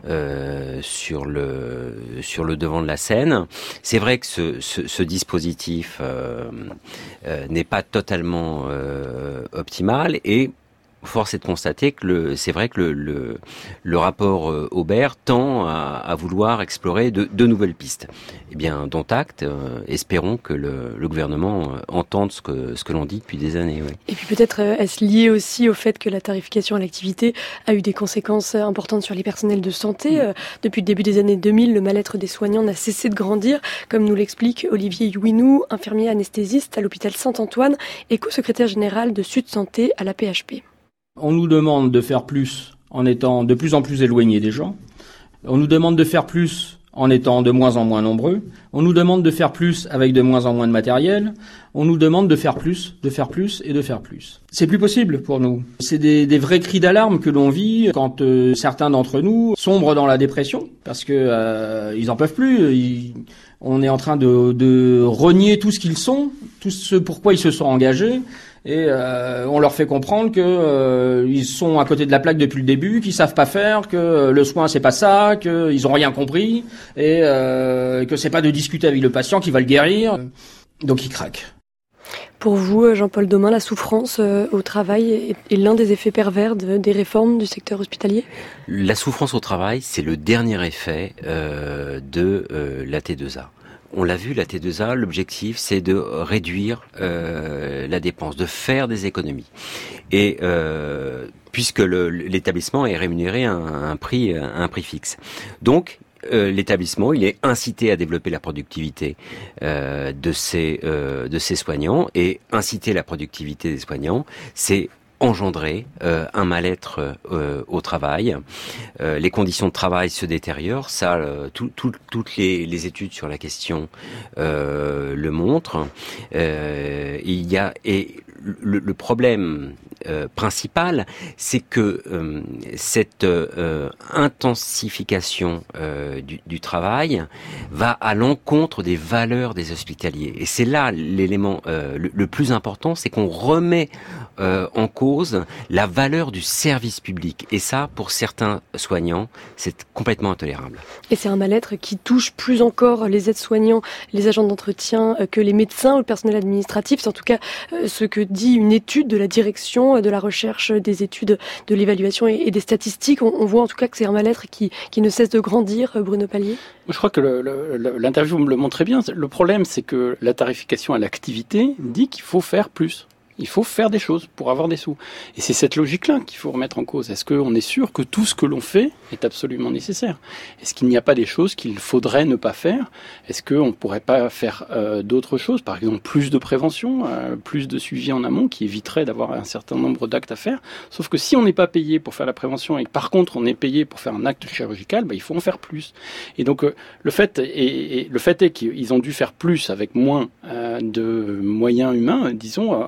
euh, sur le sur le devant de la scène. C'est vrai que ce, ce, ce dispositif euh, euh, n'est pas totalement euh, optimal et force est de constater que le, c'est vrai que le, le, le rapport euh, Aubert tend à, à vouloir explorer de, de nouvelles pistes. Eh bien, dont acte, euh, espérons que le, le gouvernement euh, entende ce que, ce que l'on dit depuis des années. Oui. Et puis peut-être euh, est-ce lié aussi au fait que la tarification à l'activité a eu des conséquences importantes sur les personnels de santé. Mmh. Euh, depuis le début des années deux mille, le mal-être des soignants n'a cessé de grandir, comme nous l'explique Olivier Youinou, infirmier anesthésiste à l'hôpital Saint-Antoine et co-secrétaire général de Sud Santé à la P H P. On nous demande de faire plus en étant de plus en plus éloignés des gens. On nous demande de faire plus en étant de moins en moins nombreux. On nous demande de faire plus avec de moins en moins de matériel. On nous demande de faire plus, de faire plus et de faire plus. C'est plus possible pour nous. C'est des, des vrais cris d'alarme que l'on vit quand euh, certains d'entre nous sombrent dans la dépression parce que euh, ils en peuvent plus. Ils, on est en train de, de renier tout ce qu'ils sont, tout ce pourquoi ils se sont engagés. Et euh, on leur fait comprendre que euh, ils sont à côté de la plaque depuis le début, qu'ils savent pas faire, que le soin c'est pas ça, qu'ils ont rien compris et euh, que c'est pas de discuter avec le patient qui va le guérir. Donc ils craquent. Pour vous, Jean-Paul Domin, la souffrance euh, au travail est, est l'un des effets pervers de, des réformes du secteur hospitalier ? La souffrance au travail, c'est le dernier effet euh, de euh, la T deux A. On l'a vu, la T deux A, l'objectif, c'est de réduire euh, la dépense, de faire des économies. Et euh, puisque le, l'établissement est rémunéré à un, un prix, à un prix fixe. Donc, euh, l'établissement, il est incité à développer la productivité euh, de ses euh, de ses soignants, et inciter la productivité des soignants, c'est engendrer euh, un mal-être euh, au travail. Euh, les conditions de travail se détériorent. Ça, euh, tout, tout, toutes les, les études sur la question euh, le montrent. Euh, il y a et le, le problème euh, principal, c'est que euh, cette euh, intensification euh, du, du travail va à l'encontre des valeurs des hospitaliers. Et c'est là l'élément euh, le, le plus important, c'est qu'on remet euh, en cause la valeur du service public. Et ça, pour certains soignants, c'est complètement intolérable. Et c'est un mal-être qui touche plus encore les aides-soignants, les agents d'entretien que les médecins ou le personnel administratif. C'est en tout cas ce que dit une étude de la direction de la recherche, des études de l'évaluation et des statistiques. On voit en tout cas que c'est un mal-être qui, qui ne cesse de grandir, Bruno Palier. Je crois que le, le, l'interview me le montrait bien. Le problème, c'est que la tarification à l'activité dit qu'il faut faire plus. Il faut faire des choses pour avoir des sous. Et c'est cette logique-là qu'il faut remettre en cause. Est-ce qu'on est sûr que tout ce que l'on fait est absolument nécessaire ? Est-ce qu'il n'y a pas des choses qu'il faudrait ne pas faire ? Est-ce qu'on ne pourrait pas faire euh, d'autres choses ? Par exemple, plus de prévention, euh, plus de suivi en amont qui éviterait d'avoir un certain nombre d'actes à faire. Sauf que si on n'est pas payé pour faire la prévention et que par contre on est payé pour faire un acte chirurgical, bah, il faut en faire plus. Et donc euh, le fait est, et le fait est qu'ils ont dû faire plus avec moins euh, de moyens humains, disons. En tout cas,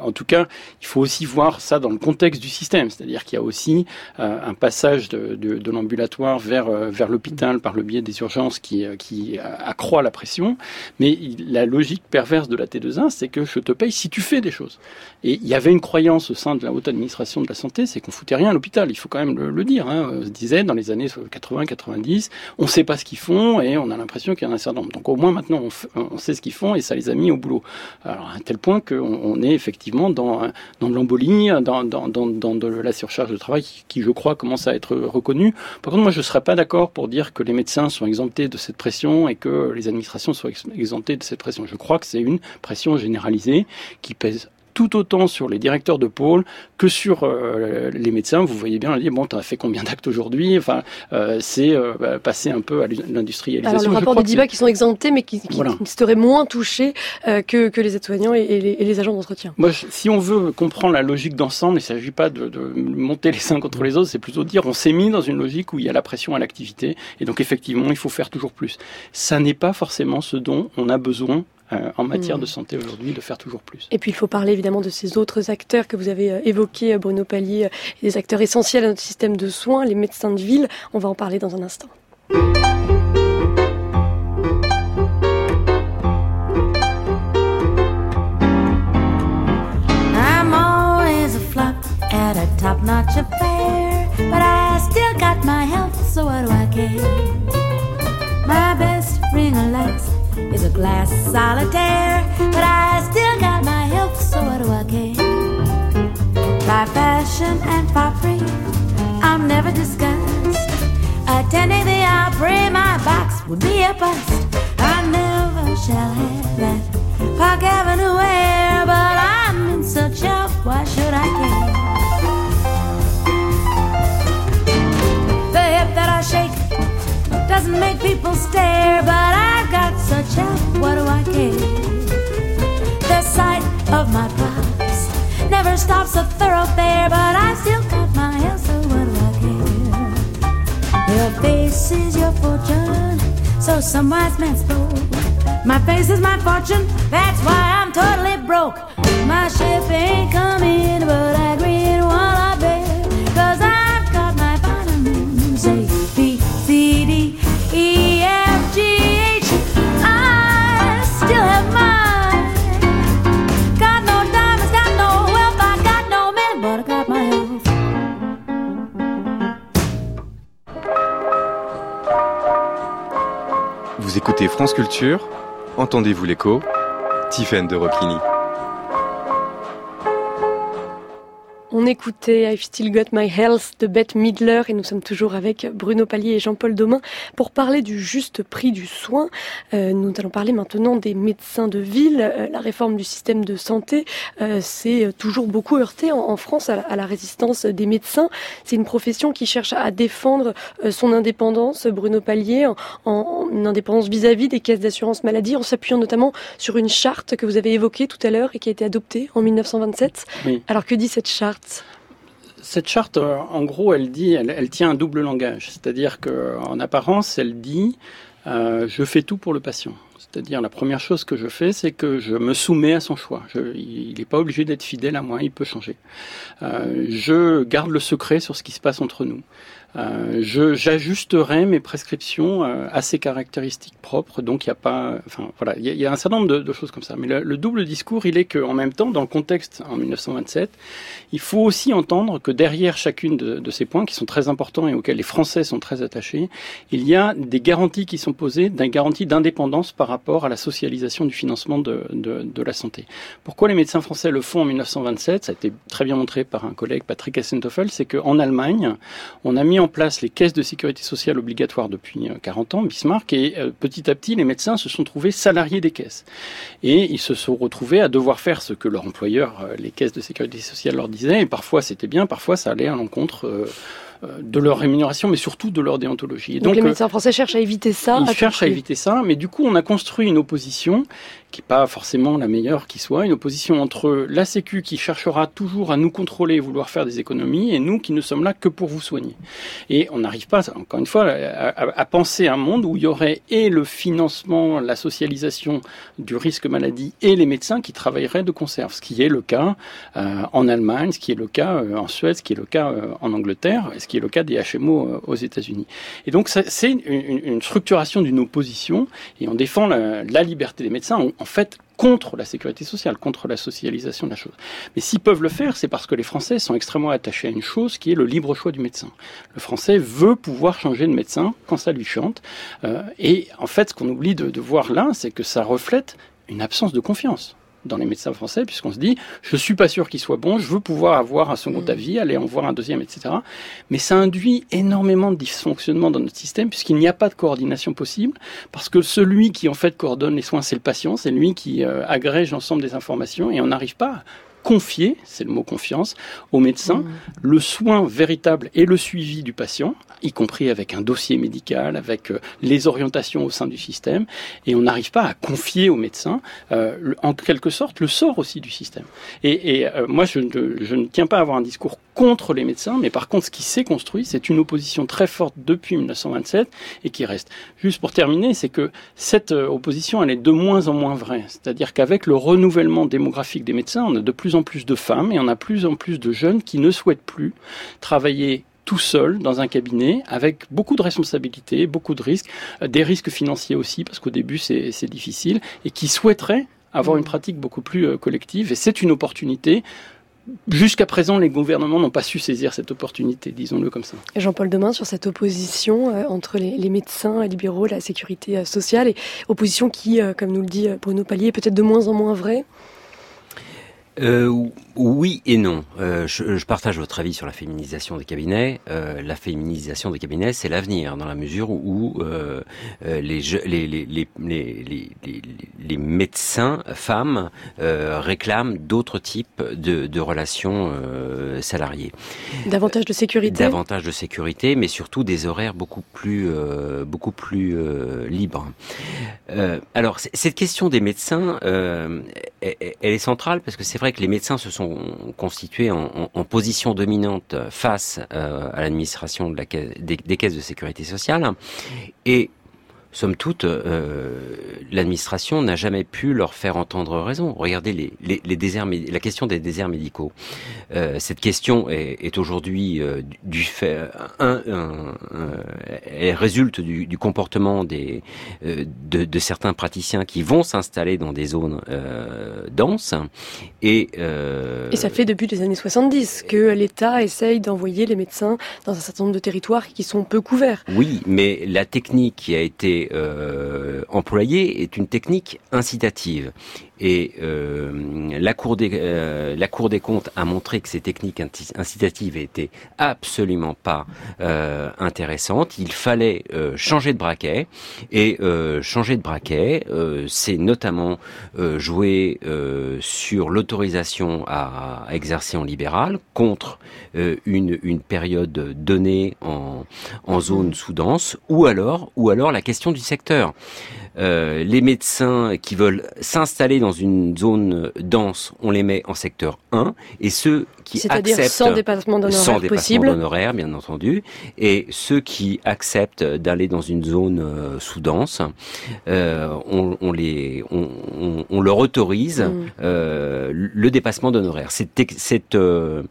contraire, il faut aussi voir ça dans le contexte du système, c'est-à-dire qu'il y a aussi euh, un passage de, de, de l'ambulatoire vers, euh, vers l'hôpital par le biais des urgences qui, euh, qui accroît la pression, mais la logique perverse de la T deux A, c'est que je te paye si tu fais des choses. Et il y avait une croyance au sein de la haute administration de la santé, c'est qu'on foutait rien à l'hôpital, il faut quand même le, le dire. Hein. On se disait dans les années quatre-vingts quatre-vingt-dix, on sait pas ce qu'ils font et on a l'impression qu'il y en a un certain nombre. Donc au moins maintenant on, f- on sait ce qu'ils font et ça les a mis au boulot. Alors à un tel point qu'on on est effectivement dans, dans de l'embolie, dans, dans, dans, dans de la surcharge de travail qui, qui je crois commence à être reconnue. Par contre moi je ne serais pas d'accord pour dire que les médecins sont exemptés de cette pression et que les administrations soient ex- exemptées de cette pression. Je crois que c'est une pression généralisée qui pèse tout autant sur les directeurs de pôle que sur euh, les médecins. Vous voyez bien, on dit, bon, tu as fait combien d'actes aujourd'hui ? Enfin, euh, c'est euh, bah, passer un peu à l'industrialisation. Alors, le rapport dit pas qu'ils sont exemptés, mais qui, qui, voilà. qui seraient moins touchés euh, que, que les aides-soignants et, et, les, et les agents d'entretien. Moi, je, si on veut comprendre la logique d'ensemble, il ne s'agit pas de, de monter les uns contre les autres, c'est plutôt de dire on s'est mis dans une logique où il y a la pression à l'activité, et donc effectivement, il faut faire toujours plus. Ça n'est pas forcément ce dont on a besoin Euh, en matière mmh. de santé aujourd'hui, de faire toujours plus. Et puis il faut parler évidemment de ces autres acteurs que vous avez euh, évoqués, Bruno Palier, euh, des acteurs essentiels à notre système de soins, les médecins de ville. On va en parler dans un instant. I'm always a flop at a top-notch affair, but I still got my health, so what do I care? My best ring of lights is a glass solitaire, but I still got my health, so what do I care? By fashion and foppery, I'm never discussed. Attending the opera, my box would be a bust. I never shall have that Park Avenue air, but I'm in such health, why should I care? The hip that I shake doesn't make people stare, but I've got such health, what do I care? The sight of my pops never stops a thoroughfare, but I've still got my health, so what do I care? Your face is your fortune, so some wise man spoke. My face is my fortune, that's why I'm totally broke. My ship ain't coming, but I grin while I bear, 'cause I've got my vitamins A, B, C, D, E, F, G, H, I still have mine. Got no diamonds, got no wealth, I got no men, but I got my health. Vous écoutez France Culture, entendez-vous l'écho, Tiffaine de Roquigny. On écoutait I've Still Got My Health de Bette Midler et nous sommes toujours avec Bruno Palier et Jean-Paul Domain pour parler du juste prix du soin. Euh, nous allons parler maintenant des médecins de ville. Euh, la réforme du système de santé euh, s'est toujours beaucoup heurtée en, en France à la, à la résistance des médecins. C'est une profession qui cherche à défendre euh, son indépendance, Bruno Palier, en, en, en indépendance vis-à-vis des caisses d'assurance maladie, en s'appuyant notamment sur une charte que vous avez évoquée tout à l'heure et qui a été adoptée en mille neuf cent vingt-sept. Oui. Alors que dit cette charte ? Cette charte, en gros, elle dit, elle, elle tient un double langage. C'est-à-dire qu'en apparence, elle dit euh, « je fais tout pour le patient ». C'est-à-dire la première chose que je fais, c'est que je me soumets à son choix. Je, il n'est pas obligé d'être fidèle à moi, il peut changer. Euh, je garde le secret sur ce qui se passe entre nous. Euh, je, j'ajusterai mes prescriptions euh, à ses caractéristiques propres, donc il n'y a pas, enfin voilà, il y, y a un certain nombre de, de choses comme ça. Mais le, le double discours, il est qu'en même temps, dans le contexte en mille neuf cent vingt-sept, il faut aussi entendre que derrière chacune de, de ces points, qui sont très importants et auxquels les Français sont très attachés, il y a des garanties qui sont posées, des garanties d'indépendance par rapport à la socialisation du financement de, de, de la santé. Pourquoi les médecins français le font en mille neuf cent vingt-sept ? Ça a été très bien montré par un collègue, Patrick Essentoffel, c'est qu'en Allemagne, on a mis en place les caisses de sécurité sociale obligatoires depuis quarante ans, Bismarck, et euh, petit à petit, les médecins se sont trouvés salariés des caisses. Et ils se sont retrouvés à devoir faire ce que leur employeur, euh, les caisses de sécurité sociale, leur disaient, et parfois c'était bien, parfois ça allait à l'encontre euh, de leur rémunération, mais surtout de leur déontologie. Et donc, donc les médecins français cherchent à éviter ça. Ils cherchent à éviter ça, mais du coup on a construit une opposition qui n'est pas forcément la meilleure qui soit, une opposition entre la Sécu qui cherchera toujours à nous contrôler et vouloir faire des économies, et nous qui ne sommes là que pour vous soigner. Et on n'arrive pas, encore une fois, à, à, à penser un monde où il y aurait et le financement, la socialisation du risque maladie et les médecins qui travailleraient de concert, ce qui est le cas euh, en Allemagne, ce qui est le cas euh, en Suède, ce qui est le cas euh, en Angleterre, et ce qui est le cas des H M O euh, aux États-Unis. Et donc ça, c'est une, une structuration d'une opposition, et on défend la, la liberté des médecins. On, en fait, contre la sécurité sociale, contre la socialisation de la chose. Mais s'ils peuvent le faire, c'est parce que les Français sont extrêmement attachés à une chose qui est le libre choix du médecin. Le Français veut pouvoir changer de médecin quand ça lui chante. Euh, et en fait, ce qu'on oublie de, de voir là, c'est que ça reflète une absence de confiance dans les médecins français, puisqu'on se dit, je suis pas sûr qu'il soit bon, je veux pouvoir avoir un second avis, aller en voir un deuxième, et cetera. Mais ça induit énormément de dysfonctionnement dans notre système, puisqu'il n'y a pas de coordination possible, parce que celui qui en fait coordonne les soins, c'est le patient, c'est lui qui euh, agrège l'ensemble des informations, et on n'arrive pas à confier, c'est le mot confiance, au médecin, mmh. le soin véritable et le suivi du patient, y compris avec un dossier médical, avec euh, les orientations au sein du système, et on n'arrive pas à confier au médecin, euh, en quelque sorte, le sort aussi du système. Et, et euh, moi, je ne, je ne tiens pas à avoir un discours contre les médecins, mais par contre, ce qui s'est construit, c'est une opposition très forte depuis mille neuf cent vingt-sept et qui reste. Juste pour terminer, c'est que cette euh, opposition, elle est de moins en moins vraie. C'est-à-dire qu'avec le renouvellement démographique des médecins, on a de plus en plus de femmes et on a de plus en plus de jeunes qui ne souhaitent plus travailler tout seul dans un cabinet avec beaucoup de responsabilités, beaucoup de risques, euh, des risques financiers aussi, parce qu'au début, c'est, c'est difficile, et qui souhaiteraient avoir une pratique beaucoup plus euh, collective. Et c'est une opportunité. Jusqu'à présent, les gouvernements n'ont pas su saisir cette opportunité, disons-le comme ça. Jean-Paul Demain, sur cette opposition euh, entre les, les médecins libéraux, la sécurité euh, sociale, et opposition qui, euh, comme nous le dit Bruno Palier, est peut-être de moins en moins vraie. Euh, oui et non. Euh, je, je partage votre avis sur la féminisation des cabinets. Euh, la féminisation des cabinets, c'est l'avenir, dans la mesure où euh, les, les, les, les, les, les, les médecins femmes euh, réclament d'autres types de, de relations euh, salariées. Davantage de sécurité. Davantage de sécurité, mais surtout des horaires beaucoup plus, euh, beaucoup plus euh, libres. Euh, alors, cette question des médecins, euh, elle, elle est centrale parce que c'est vrai que les médecins se sont constitués en, en, en position dominante face euh, à l'administration de la caisse, des, des caisses de sécurité sociale, et somme toute, euh, l'administration n'a jamais pu leur faire entendre raison. Regardez les, les, les déserts, la question des déserts médicaux. Euh, cette question est, est aujourd'hui euh, du fait, un, un, un, elle résulte du, du comportement des, euh, de, de certains praticiens qui vont s'installer dans des zones euh, denses. Et, euh, et ça fait depuis les années soixante-dix que l'État essaye d'envoyer les médecins dans un certain nombre de territoires qui sont peu couverts. Oui, mais la technique qui a été Euh, employée est une technique incitative. Et euh, la Cour des euh, la Cour des comptes a montré que ces techniques incitatives étaient absolument pas euh, intéressantes. Il fallait euh, changer de braquet, et euh, changer de braquet, euh, c'est notamment euh, jouer euh, sur l'autorisation à, à exercer en libéral contre euh, une une période donnée en en zone sous-dense, ou alors ou alors la question du secteur. Euh, les médecins qui veulent s'installer dans une zone dense, on les met en secteur un, et ceux qui C'est-à-dire acceptent sans dépassement d'honoraires sans dépassement possible. d'honoraires, bien entendu, et ceux qui acceptent d'aller dans une zone euh, sous-dense, euh, on, on les, on, on, on leur autorise mmh. euh, le dépassement d'honoraires. Cette, cette, euh,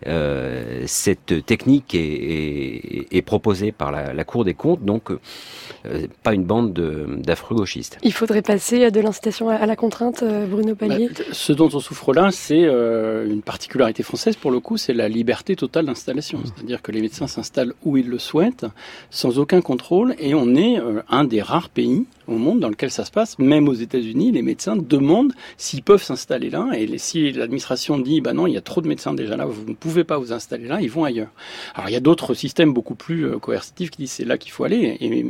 euh, cette technique est, est, est proposée par la, la Cour des comptes, donc euh, pas une bande de, d'affreux gauchistes. Il faudrait passer de l'incitation à la contrainte, Bruno Palier. Bah, ce dont on souffre là, c'est euh, une particularité française, pour le coup, c'est la liberté totale d'installation. C'est-à-dire que les médecins s'installent où ils le souhaitent, sans aucun contrôle, et on est euh, un des rares pays au monde dans lequel ça se passe. Même aux États-Unis, les médecins demandent s'ils peuvent s'installer là, et les, si l'administration dit bah non, il y a trop de médecins déjà là, vous ne pouvez pas vous installer là, ils vont ailleurs. Alors il y a d'autres systèmes beaucoup plus euh, coercitifs qui disent c'est là qu'il faut aller, et on parle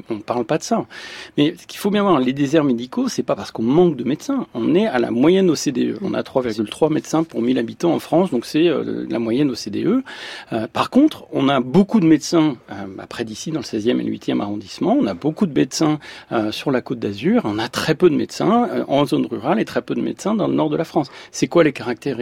parle pas de ça. Mais ce qu'il faut bien voir, les déserts médicaux, c'est pas parce qu'on manque de médecins. On est à la moyenne O C D E. On a trois virgule trois médecins pour mille habitants en France, donc c'est euh, la moyenne O C D E. Euh, par contre, on a beaucoup de médecins euh, près d'ici, dans le seizième et le huitième arrondissement. On a beaucoup de médecins euh, sur la Côte d'Azur. On a très peu de médecins euh, en zone rurale et très peu de médecins dans le nord de la France. C'est quoi les caractéristiques ?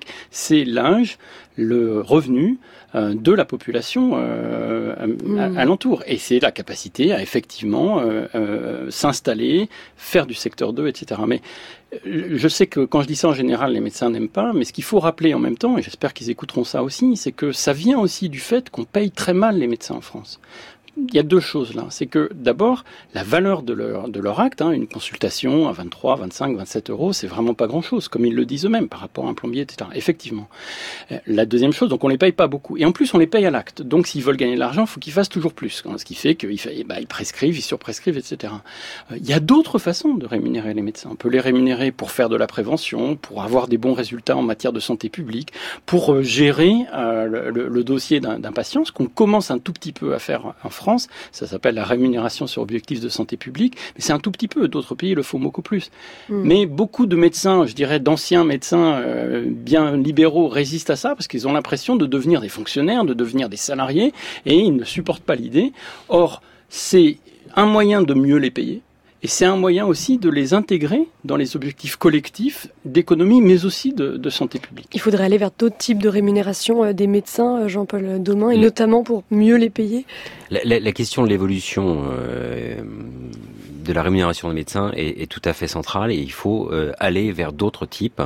C'est l'âge, le revenu euh, de la population euh, mmh. à, alentour. Et c'est la capacité à effectivement euh, euh, s'installer, faire du secteur deux, et cetera. Mais je sais que quand je dis ça en général, les médecins n'aiment pas, mais ce qu'il faut rappeler en même temps, et j'espère qu'ils écouteront ça aussi, c'est que ça vient aussi du fait qu'on paye très mal les médecins en France. Il y a deux choses là. C'est que d'abord, la valeur de leur, de leur acte, hein, une consultation à vingt-trois, vingt-cinq, vingt-sept euros, c'est vraiment pas grand-chose, comme ils le disent eux-mêmes par rapport à un plombier, et cetera. Effectivement. La deuxième chose, donc on les paye pas beaucoup. Et en plus, on les paye à l'acte. Donc s'ils veulent gagner de l'argent, il faut qu'ils fassent toujours plus. Ce qui fait qu'ils bah, ils prescrivent, ils surprescrivent, et cetera. Il y a d'autres façons de rémunérer les médecins. On peut les rémunérer pour faire de la prévention, pour avoir des bons résultats en matière de santé publique, pour gérer euh, le, le, le dossier d'un, d'un patient, ce qu'on commence un tout petit peu à faire en France. France, ça s'appelle la rémunération sur objectifs de santé publique, mais c'est un tout petit peu, d'autres pays le font beaucoup plus. Mmh. Mais beaucoup de médecins, je dirais d'anciens médecins euh, bien libéraux résistent à ça parce qu'ils ont l'impression de devenir des fonctionnaires, de devenir des salariés, et ils ne supportent pas l'idée. Or, c'est un moyen de mieux les payer. Et c'est un moyen aussi de les intégrer dans les objectifs collectifs d'économie, mais aussi de, de santé publique. Il faudrait aller vers d'autres types de rémunération des médecins, Jean-Paul Domain, et le... notamment pour mieux les payer. La, la, la question de l'évolution euh, de la rémunération des médecins est, est tout à fait centrale, et il faut euh, aller vers d'autres types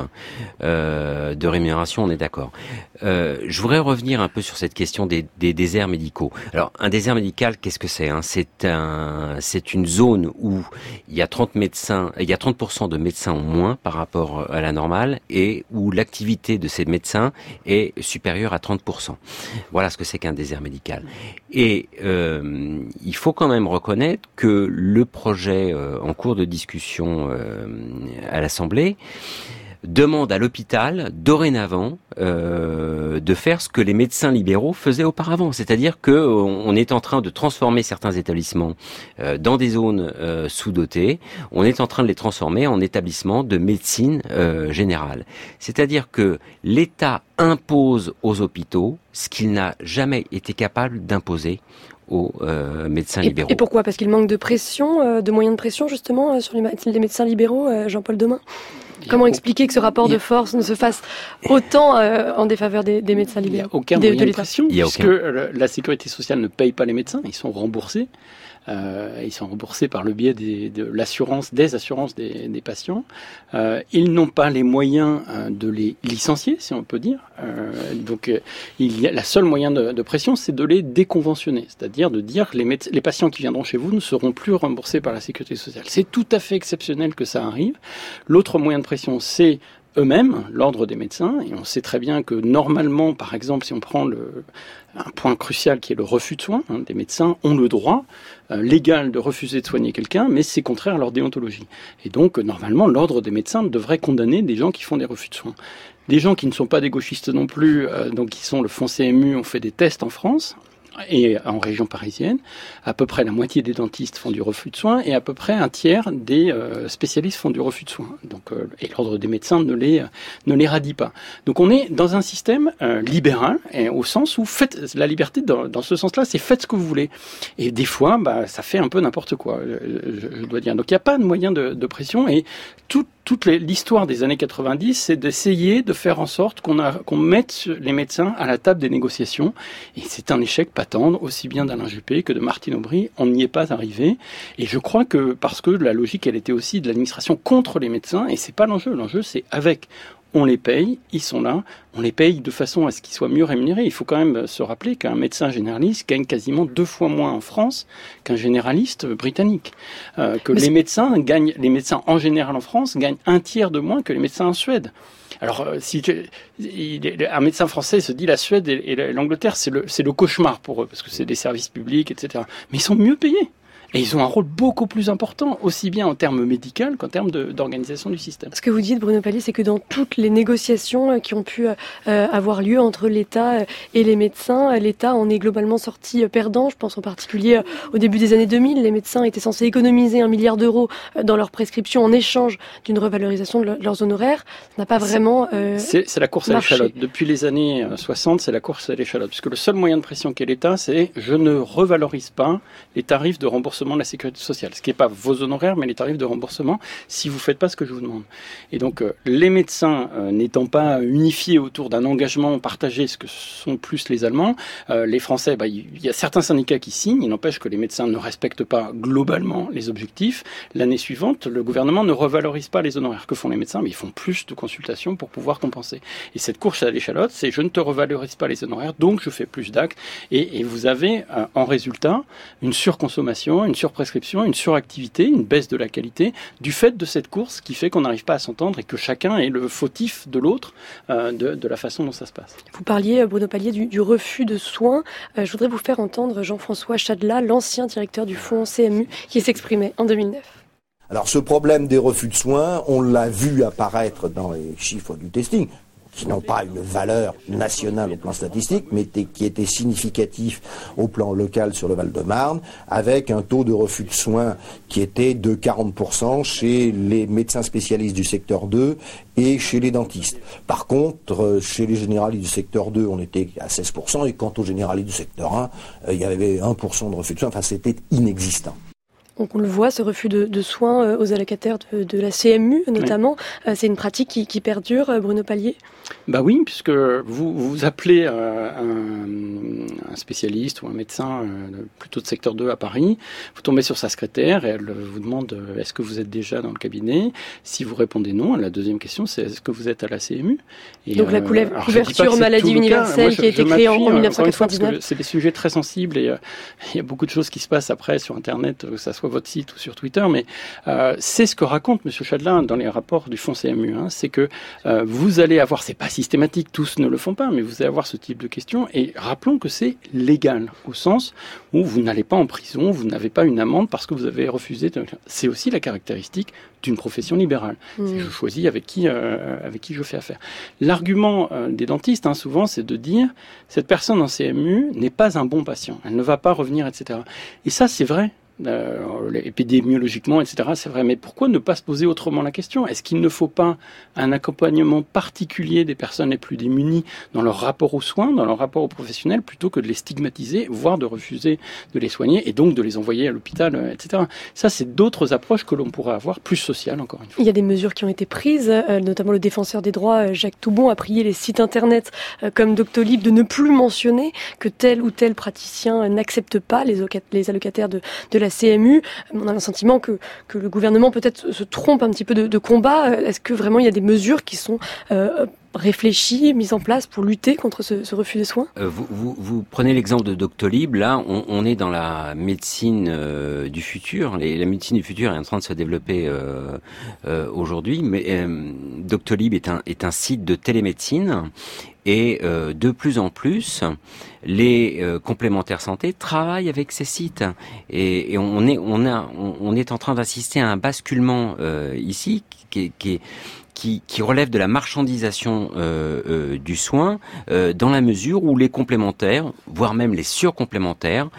euh, de rémunération, on est d'accord. Euh, je voudrais revenir un peu sur cette question des, des déserts médicaux. Alors, un désert médical, qu'est-ce que c'est, hein ? C'est un, c'est une zone où il y a trente médecins, il y a trente pour cent de médecins en moins par rapport à la normale, et où l'activité de ces médecins est supérieure à trente pour cent. Voilà ce que c'est qu'un désert médical. Et euh, il faut quand même reconnaître que le projet euh, en cours de discussion euh, à l'Assemblée demande à l'hôpital, dorénavant, euh, de faire ce que les médecins libéraux faisaient auparavant. C'est-à-dire que on est en train de transformer certains établissements euh, dans des zones euh, sous-dotées. On est en train de les transformer en établissements de médecine euh, générale. C'est-à-dire que l'État impose aux hôpitaux ce qu'il n'a jamais été capable d'imposer aux euh, médecins et, libéraux. Et pourquoi ? Parce qu'il manque de pression, euh, de moyens de pression justement euh, sur les, les médecins libéraux, euh, Jean-Paul Domain ? Comment expliquer que ce rapport de force ne se fasse autant euh, en défaveur des, des médecins libéraux ? Il n'y a aucun moyen de, de pression, Il y a puisque aucun... la sécurité sociale ne paye pas les médecins, ils sont remboursés. Euh, ils sont remboursés par le biais des, de l'assurance, des assurances des, des patients. Euh, ils n'ont pas les moyens euh, de les licencier, si on peut dire. Euh, donc, euh, il y a la seule moyen de, de pression, c'est de les déconventionner, c'est-à-dire de dire que les, méde- les patients qui viendront chez vous ne seront plus remboursés par la sécurité sociale. C'est tout à fait exceptionnel que ça arrive. L'autre moyen de pression, c'est eux-mêmes, l'ordre des médecins, et on sait très bien que normalement, par exemple, si on prend le, un point crucial qui est le refus de soins, hein, des médecins ont le droit euh, légal de refuser de soigner quelqu'un, mais c'est contraire à leur déontologie. Et donc, normalement, l'ordre des médecins devrait condamner des gens qui font des refus de soins. Des gens qui ne sont pas des gauchistes non plus, euh, donc qui sont le Fonds C M U, ont fait des tests en France, et en région parisienne, à peu près la moitié des dentistes font du refus de soins et à peu près un tiers des euh, spécialistes font du refus de soins. Donc, euh, et l'ordre des médecins ne les, ne les radie pas. Donc on est dans un système euh, libéral, et au sens où faites la liberté, dans, dans ce sens-là, c'est faites ce que vous voulez. Et des fois, bah, ça fait un peu n'importe quoi, je, je dois dire. Donc il n'y a pas de moyen de, de pression, et tout, toute les, l'histoire des années quatre-vingt-dix, c'est d'essayer de faire en sorte qu'on, a, qu'on mette les médecins à la table des négociations. Et c'est un échec patent, aussi bien d'Alain Juppé que de Martine Aubry. On n'y est pas arrivé. Et je crois que, parce que la logique, elle était aussi de l'administration contre les médecins, et c'est pas l'enjeu. L'enjeu, c'est avec. On les paye, ils sont là, on les paye de façon à ce qu'ils soient mieux rémunérés. Il faut quand même se rappeler qu'un médecin généraliste gagne quasiment deux fois moins en France qu'un généraliste britannique. Euh, que Mais les médecins gagnent, les médecins en général en France gagnent un tiers de moins que les médecins en Suède. Alors, si il, un médecin français se dit la Suède et, et l'Angleterre, c'est le, c'est le cauchemar pour eux, parce que c'est des services publics, et cetera. Mais ils sont mieux payés. Et ils ont un rôle beaucoup plus important, aussi bien en termes médicaux qu'en termes de, d'organisation du système. Ce que vous dites, Bruno Palier, c'est que dans toutes les négociations qui ont pu euh, avoir lieu entre l'État et les médecins, l'État en est globalement sorti perdant. Je pense en particulier au début des années deux mille, les médecins étaient censés économiser un milliard d'euros dans leurs prescriptions en échange d'une revalorisation de leurs honoraires. Ça n'a pas vraiment euh, c'est, c'est la course marché. à l'échalote. Depuis les années soixante, c'est la course à l'échalote. Puisque le seul moyen de pression qu'est l'État, c'est je ne revalorise pas les tarifs de remboursement de la sécurité sociale. Ce qui n'est pas vos honoraires, mais les tarifs de remboursement si vous ne faites pas ce que je vous demande. Et donc, euh, les médecins euh, n'étant pas unifiés autour d'un engagement partagé, ce que sont plus les Allemands, euh, les Français, bah, il y, y a certains syndicats qui signent, il n'empêche que les médecins ne respectent pas globalement les objectifs. L'année suivante, le gouvernement ne revalorise pas les honoraires. Que font les médecins? Mais ils font plus de consultations pour pouvoir compenser. Et cette course à l'échalote, c'est je ne te revalorise pas les honoraires, donc je fais plus d'actes. Et, et vous avez euh, en résultat une surconsommation, une surprescription, une suractivité, une baisse de la qualité du fait de cette course qui fait qu'on n'arrive pas à s'entendre et que chacun est le fautif de l'autre euh, de, de la façon dont ça se passe. Vous parliez, Bruno Palier, du, du refus de soins. Euh, je voudrais vous faire entendre Jean-François Chadela, l'ancien directeur du fonds C M U, qui s'exprimait en deux mille neuf. Alors ce problème des refus de soins, on l'a vu apparaître dans les chiffres du testing, qui n'ont pas une valeur nationale au plan statistique, mais qui étaient significatifs au plan local sur le Val-de-Marne, avec un taux de refus de soins qui était de quarante pour cent chez les médecins spécialistes du secteur deux et chez les dentistes. Par contre, chez les généralistes du secteur deux, on était à seize pour cent, et quant aux généralistes du secteur un, il y avait un pour cent de refus de soins, enfin c'était inexistant. Donc on le voit, ce refus de, de soins aux allocataires de, de la C M U notamment, oui. C'est une pratique qui, qui perdure, Bruno Palier? Bah oui, puisque vous vous appelez euh, un, un spécialiste ou un médecin euh, plutôt de secteur deux à Paris, vous tombez sur sa secrétaire et elle vous demande euh, est-ce que vous êtes déjà dans le cabinet? Si vous répondez non, la deuxième question c'est est-ce que vous êtes à la C M U? Et donc euh, la coulev- alors, couverture maladie universelle Moi, je, qui a été créée en, en dix-neuf cent quatre-vingt-dix-neuf. C'est des sujets très sensibles et euh, il y a beaucoup de choses qui se passent après sur Internet, que ça soit votre site ou sur Twitter, mais euh, c'est ce que raconte M. Chadela dans les rapports du fonds C M U, hein, c'est que euh, vous allez avoir, c'est pas systématique, tous ne le font pas, mais vous allez avoir ce type de questions, et rappelons que c'est légal, au sens où vous n'allez pas en prison, vous n'avez pas une amende parce que vous avez refusé, de... c'est aussi la caractéristique d'une profession libérale. Mmh. C'est je choisis avec qui, euh, avec qui je fais affaire. L'argument euh, des dentistes, hein, souvent, c'est de dire, cette personne en C M U n'est pas un bon patient, elle ne va pas revenir, et cetera. Et ça, c'est vrai. Euh, épidémiologiquement, et cetera, c'est vrai. Mais pourquoi ne pas se poser autrement la question? Est-ce qu'il ne faut pas un accompagnement particulier des personnes les plus démunies dans leur rapport aux soins, dans leur rapport aux professionnels, plutôt que de les stigmatiser, voire de refuser de les soigner et donc de les envoyer à l'hôpital, et cetera. Ça, c'est d'autres approches que l'on pourrait avoir, plus sociales, encore une fois. Il y a des mesures qui ont été prises, euh, notamment le défenseur des droits, Jacques Toubon, a prié les sites internet euh, comme Doctolib de ne plus mentionner que tel ou tel praticien euh, n'accepte pas les, oca- les allocataires de, de la C M U. On a le sentiment que, que le gouvernement peut-être se trompe un petit peu de, de combat. Est-ce que vraiment il y a des mesures qui sont euh, réfléchies, mises en place pour lutter contre ce, ce refus de soins? euh, vous, vous, vous prenez l'exemple de Doctolib. Là, on, on est dans la médecine euh, du futur. Les, la médecine du futur est en train de se développer euh, euh, aujourd'hui. Mais euh, Doctolib est un, est un site de télémédecine. Et euh, de plus en plus, les euh, complémentaires santé travaillent avec ces sites. Et, et on est, on a, on, on est en train d'assister à un basculement euh, ici qui, qui est Qui, qui relève de la marchandisation euh, euh, du soin, euh, dans la mesure où les complémentaires, voire même les surcomplémentaires,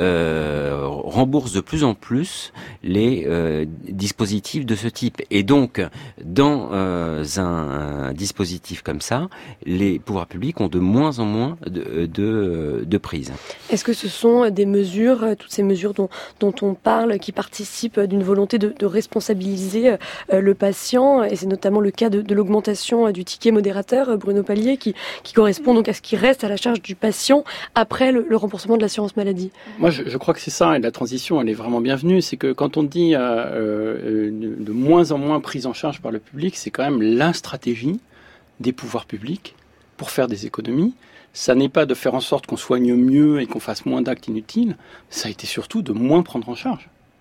euh, remboursent de plus en plus les euh, dispositifs de ce type. Et donc, dans euh, un, un dispositif comme ça, les pouvoirs publics ont de moins en moins de, de, de prise. Est-ce que ce sont des mesures, toutes ces mesures dont, dont on parle, qui participent d'une volonté de, de responsabiliser euh, le patient, et c'est notamment le cas de, de l'augmentation du ticket modérateur, Bruno Palier, qui, qui correspond donc à ce qui reste à la charge du patient après le, le remboursement de l'assurance maladie? Moi, je, je crois que c'est ça, et la transition, elle est vraiment bienvenue. C'est que quand on dit euh, euh, de, de moins en moins prise en charge par le public, c'est quand même la stratégie des pouvoirs publics pour faire des économies. Ça n'est pas de faire en sorte qu'on soigne mieux et qu'on fasse moins d'actes inutiles, ça a été surtout de moins prendre en charge.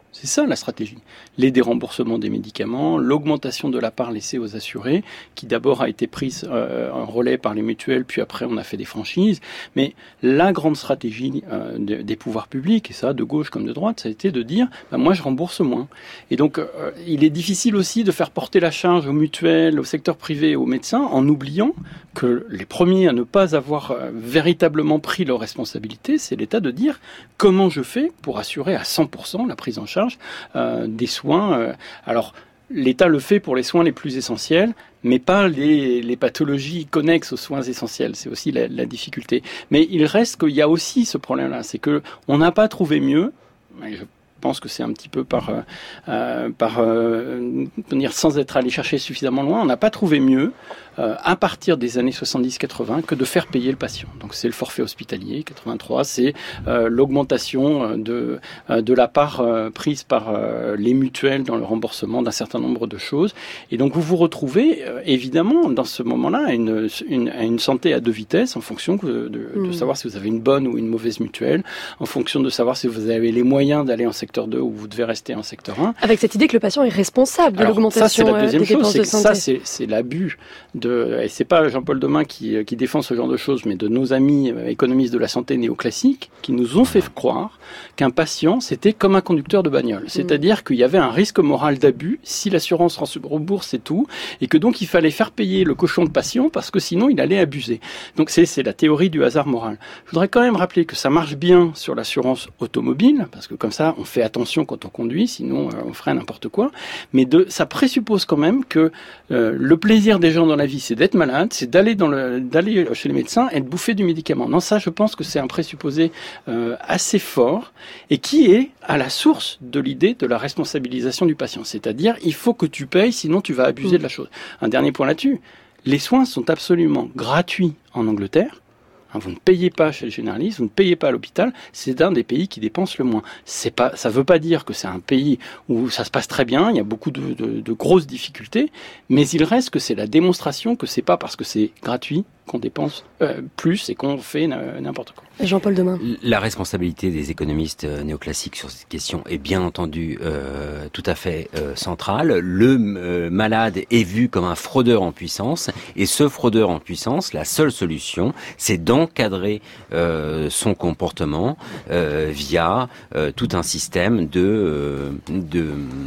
C'est ça la stratégie. Les déremboursements des médicaments, l'augmentation de la part laissée aux assurés, qui d'abord a été prise euh, en relais par les mutuelles, puis après on a fait des franchises. Mais la grande stratégie euh, de, des pouvoirs publics, et ça de gauche comme de droite, ça a été de dire bah, moi je rembourse moins. Et donc euh, il est difficile aussi de faire porter la charge aux mutuelles, au secteur privé, aux médecins, en oubliant que les premiers à ne pas avoir euh, véritablement pris leurs responsabilités, c'est l'État de dire comment je fais pour assurer à cent pour cent la prise en charge euh, des soins. Euh, alors, l'État le fait pour les soins les plus essentiels, mais pas les, les pathologies connexes aux soins essentiels. C'est aussi la, la difficulté. Mais il reste qu'il y a aussi ce problème-là, c'est que on n'a pas trouvé mieux. Je pense que c'est un petit peu par, euh, par euh, dire, sans être allé chercher suffisamment loin, on n'a pas trouvé mieux euh, à partir des années soixante-dix quatre-vingts que de faire payer le patient. Donc c'est le forfait hospitalier, quatre-vingt-trois, c'est euh, l'augmentation de, euh, de la part euh, prise par euh, les mutuelles dans le remboursement d'un certain nombre de choses. Et donc vous vous retrouvez euh, évidemment dans ce moment-là à une, une, à une santé à deux vitesses en fonction de, de, mmh. de savoir si vous avez une bonne ou une mauvaise mutuelle, en fonction de savoir si vous avez les moyens d'aller en secteur deux où vous devez rester en secteur un. Avec cette idée que le patient est responsable de Alors, l'augmentation ça, c'est la deuxième des chose, dépenses c'est de que santé. ça, c'est, c'est l'abus de, et c'est pas Jean-Paul Demain qui, qui défend ce genre de choses, mais de nos amis économistes de la santé néoclassiques qui nous ont fait croire qu'un patient, c'était comme un conducteur de bagnole. C'est-à-dire mmh. qu'il y avait un risque moral d'abus si l'assurance rembourse et tout, et que donc il fallait faire payer le cochon de patient parce que sinon il allait abuser. Donc c'est, c'est la théorie du hasard moral. Je voudrais quand même rappeler que ça marche bien sur l'assurance automobile, parce que comme ça, on fait attention quand on conduit, sinon euh, on ferait n'importe quoi. Mais de, ça présuppose quand même que euh, le plaisir des gens dans la vie, c'est d'être malade, c'est d'aller dans le, d'aller chez les médecins et de bouffer du médicament. Non, ça, je pense que c'est un présupposé euh, assez fort et qui est à la source de l'idée de la responsabilisation du patient. C'est-à-dire, il faut que tu payes, sinon tu vas abuser mmh. de la chose. Un dernier point là-dessus. Les soins sont absolument gratuits en Angleterre. Vous ne payez pas chez le généraliste, vous ne payez pas à l'hôpital. C'est un des pays qui dépense le moins. C'est pas, ça ne veut pas dire que c'est un pays où ça se passe très bien. Il y a beaucoup de, de, de grosses difficultés, mais il reste que c'est la démonstration que c'est pas parce que c'est gratuit qu'on dépense euh, plus et qu'on fait n'importe quoi. Jean-Paul Demain. La responsabilité des économistes néoclassiques sur cette question est bien entendu euh, tout à fait euh, centrale. Le euh, malade est vu comme un fraudeur en puissance, et ce fraudeur en puissance, la seule solution, c'est d'encadrer euh, son comportement euh, via euh, tout un système de euh, de,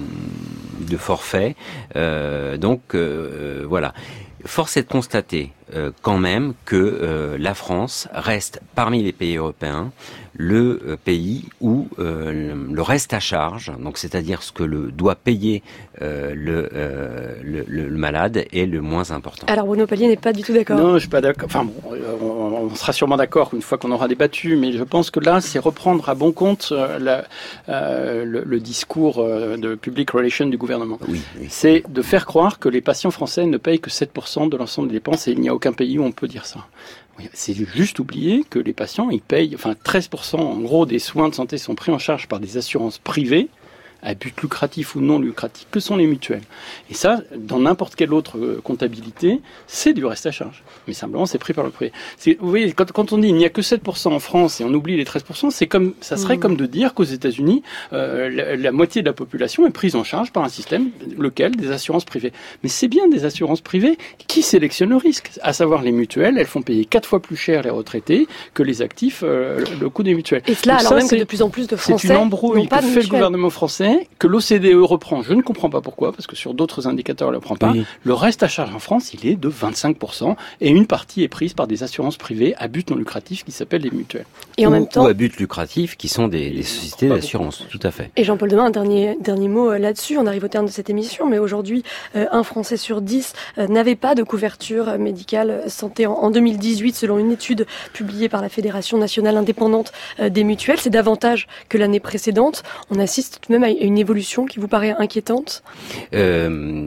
de forfait. Euh, donc euh, voilà. Force est de constater euh, quand même que euh, la France reste parmi les pays européens le euh, pays où euh, le, le reste à charge, donc c'est-à-dire ce que le doit payer euh, le, euh, le, le, le malade, est le moins important. Alors Bruno Palier n'est pas du tout d'accord. Non, je suis pas d'accord. Enfin, bon, on, on sera sûrement d'accord une fois qu'on aura débattu, mais je pense que là, c'est reprendre à bon compte euh, la, euh, le, le discours euh, de public relations du gouvernement. Oui, oui. C'est de faire croire que les patients français ne payent que sept pour cent de l'ensemble des dépenses, et il n'y a aucun pays où on peut dire ça. C'est juste oublier que les patients, ils payent, enfin treize pour cent en gros des soins de santé sont pris en charge par des assurances privées, à but lucratif ou non lucratif, que sont les mutuelles. Et ça, dans n'importe quelle autre euh, comptabilité, c'est du reste à charge. Mais simplement, c'est pris par le privé. C'est, vous voyez, quand, quand on dit il n'y a que sept pour cent en France et on oublie les treize pour cent, c'est comme, ça serait mmh. comme de dire qu'aux États-Unis, euh, la, la moitié de la population est prise en charge par un système, lequel des assurances privées. Mais c'est bien des assurances privées qui sélectionnent le risque. À savoir les mutuelles, elles font payer quatre fois plus cher les retraités que les actifs, euh, le coût des mutuelles. Et cela, donc alors ça, même que de plus en plus de Français c'est une embrouille que fait le gouvernement français, que l'O C D E reprend. Je ne comprends pas pourquoi, parce que sur d'autres indicateurs, elle ne le prend pas. Oui. Le reste à charge en France, il est de vingt-cinq pour cent, et une partie est prise par des assurances privées à but non lucratif qui s'appellent les mutuelles. Et en ou, même temps, ou à but lucratif qui sont des, des sociétés d'assurance, tout à fait. Et Jean-Paul Demain, un dernier, dernier mot là-dessus. On arrive au terme de cette émission, mais aujourd'hui, euh, un Français sur dix euh, n'avait pas de couverture médicale santé en, en deux mille dix-huit, selon une étude publiée par la Fédération nationale indépendante euh, des mutuelles. C'est davantage que l'année précédente. On assiste tout de même à une évolution qui vous paraît inquiétante ? euh,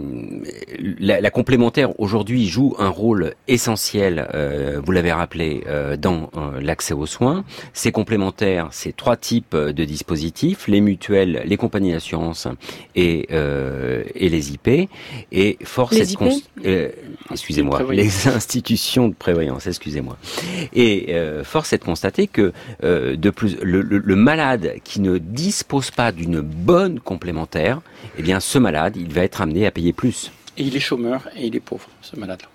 la, la complémentaire aujourd'hui joue un rôle essentiel, euh, vous l'avez rappelé, euh, dans euh, l'accès aux soins. Ces complémentaires, c'est trois types de dispositifs, les mutuelles, les compagnies d'assurance et, euh, et les I P. Et force les est de cons- euh, excusez-moi, les institutions de prévoyance, excusez-moi. Et euh, force est de constater que euh, de plus le, le, le malade qui ne dispose pas d'une bonne bonne complémentaire, eh bien ce malade, il va être amené à payer plus. Et il est chômeur et il est pauvre, ce malade-là.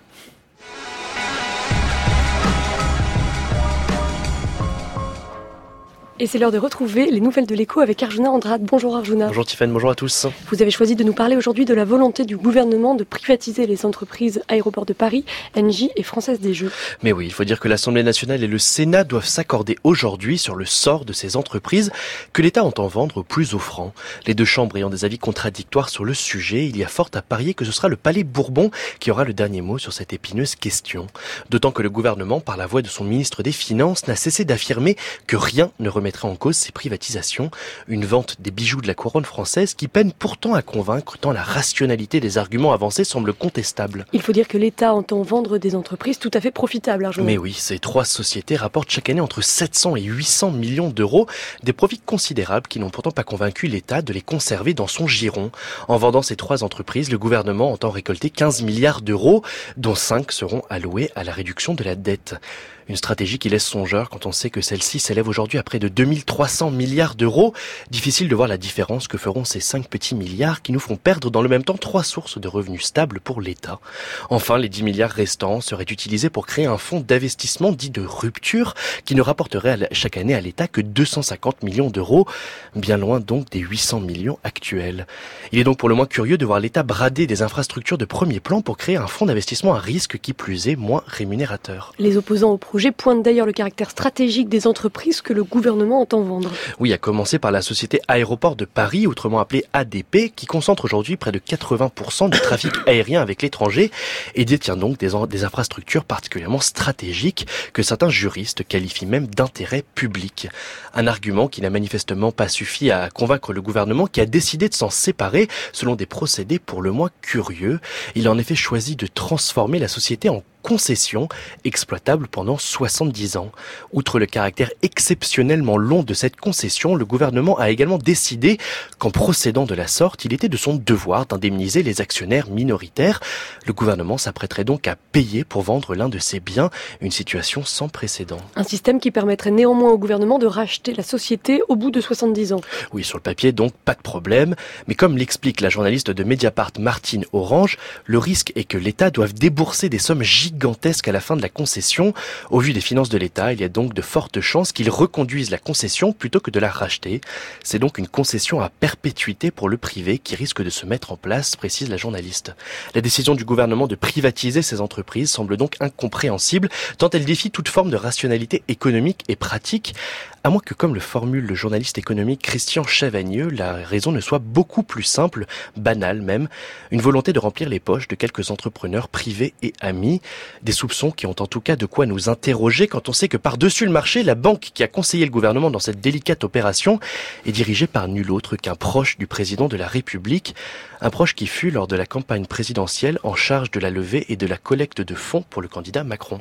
Et c'est l'heure de retrouver les nouvelles de l'écho avec Arjuna Andrade. Bonjour Arjuna. Bonjour Tiffaine, bonjour à tous. Vous avez choisi de nous parler aujourd'hui de la volonté du gouvernement de privatiser les entreprises Aéroports de Paris, Engie et Française des Jeux. Mais oui, il faut dire que l'Assemblée nationale et le Sénat doivent s'accorder aujourd'hui sur le sort de ces entreprises que l'État entend vendre au plus offrant. Les deux chambres ayant des avis contradictoires sur le sujet, il y a fort à parier que ce sera le Palais Bourbon qui aura le dernier mot sur cette épineuse question. D'autant que le gouvernement, par la voix de son ministre des Finances, n'a cessé d'affirmer que rien ne remettra en cause ces privatisations, une vente des bijoux de la couronne française qui peine pourtant à convaincre tant la rationalité des arguments avancés semble contestable. Il faut dire que l'État entend vendre des entreprises tout à fait profitables. Arjuna. Mais oui, ces trois sociétés rapportent chaque année entre sept cents et huit cents millions d'euros, des profits considérables qui n'ont pourtant pas convaincu l'État de les conserver dans son giron. En vendant ces trois entreprises, le gouvernement entend récolter quinze milliards d'euros, dont cinq seront alloués à la réduction de la dette. Une stratégie qui laisse songeur quand on sait que celle-ci s'élève aujourd'hui à près de deux mille trois cents milliards d'euros. Difficile de voir la différence que feront ces cinq petits milliards qui nous font perdre dans le même temps trois sources de revenus stables pour l'État. Enfin, les dix milliards restants seraient utilisés pour créer un fonds d'investissement dit de rupture qui ne rapporterait chaque année à l'État que deux cent cinquante millions d'euros, bien loin donc des huit cents millions actuels. Il est donc pour le moins curieux de voir l'État brader des infrastructures de premier plan pour créer un fonds d'investissement à risque qui plus est moins rémunérateur. Les opposants au projet pointe d'ailleurs le caractère stratégique des entreprises que le gouvernement entend vendre. Oui, à commencer par la société Aéroports de Paris, autrement appelée A D P, qui concentre aujourd'hui près de quatre-vingts pour cent du trafic aérien avec l'étranger et détient donc des, des infrastructures particulièrement stratégiques que certains juristes qualifient même d'intérêt public. Un argument qui n'a manifestement pas suffi à convaincre le gouvernement qui a décidé de s'en séparer selon des procédés pour le moins curieux. Il a en effet choisi de transformer la société en concession exploitable pendant soixante-dix ans. Outre le caractère exceptionnellement long de cette concession, le gouvernement a également décidé qu'en procédant de la sorte, il était de son devoir d'indemniser les actionnaires minoritaires. Le gouvernement s'apprêterait donc à payer pour vendre l'un de ses biens, une situation sans précédent. Un système qui permettrait néanmoins au gouvernement de racheter la société au bout de soixante-dix ans. Oui, sur le papier, donc pas de problème. Mais comme l'explique la journaliste de Mediapart Martine Orange, le risque est que l'État doive débourser des sommes gigantesques gigantesque à la fin de la concession. Au vu des finances de l'État, il y a donc de fortes chances qu'il reconduise la concession plutôt que de la racheter. C'est donc une concession à perpétuité pour le privé qui risque de se mettre en place, précise la journaliste. La décision du gouvernement de privatiser ces entreprises semble donc incompréhensible, tant elle défie toute forme de rationalité économique et pratique, à moins que, comme le formule le journaliste économique Christian Chavagneux, la raison ne soit beaucoup plus simple, banale même, une volonté de remplir les poches de quelques entrepreneurs privés et amis. Des soupçons qui ont en tout cas de quoi nous interroger quand on sait que par-dessus le marché, la banque qui a conseillé le gouvernement dans cette délicate opération est dirigée par nul autre qu'un proche du président de la République, un proche qui fut lors de la campagne présidentielle en charge de la levée et de la collecte de fonds pour le candidat Macron.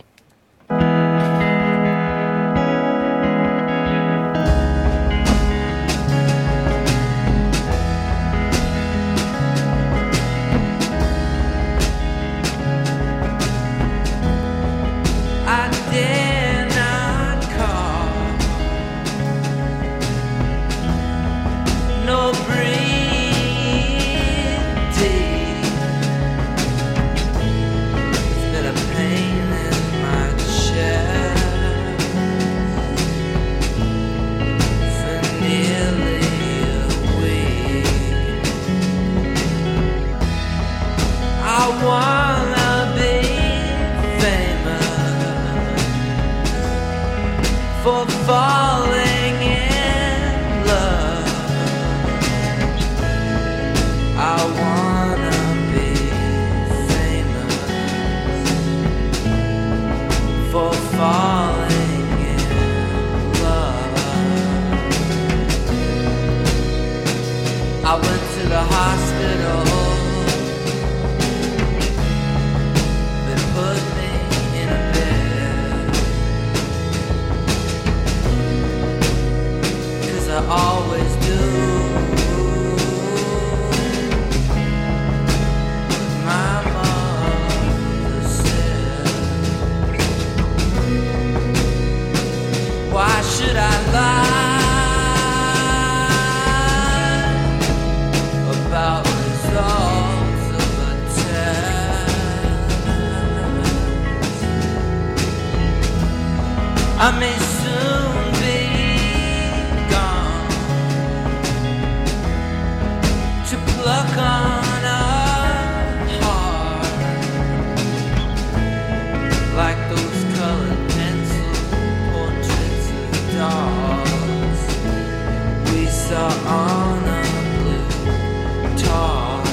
Why should I lie? about results of a test. I may soon be gone to pluck on a heart like those colored pencil portraits of dogs we saw on a blue tar.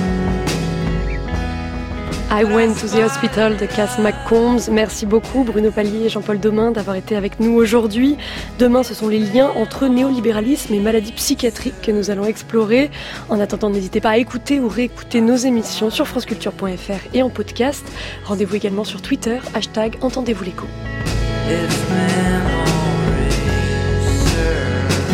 I Went to the Hospital de Cass McCombs. Merci beaucoup Bruno Palier et Jean-Paul Domin d'avoir été avec nous aujourd'hui. Demain, ce sont les liens entre néolibéralisme et maladies psychiatriques que nous allons explorer. En attendant, n'hésitez pas à écouter ou réécouter nos émissions sur franceculture point f r et en podcast. Rendez-vous également sur Twitter, hashtag Entendez-vous l'écho.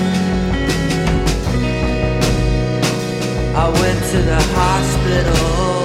I went to the hospital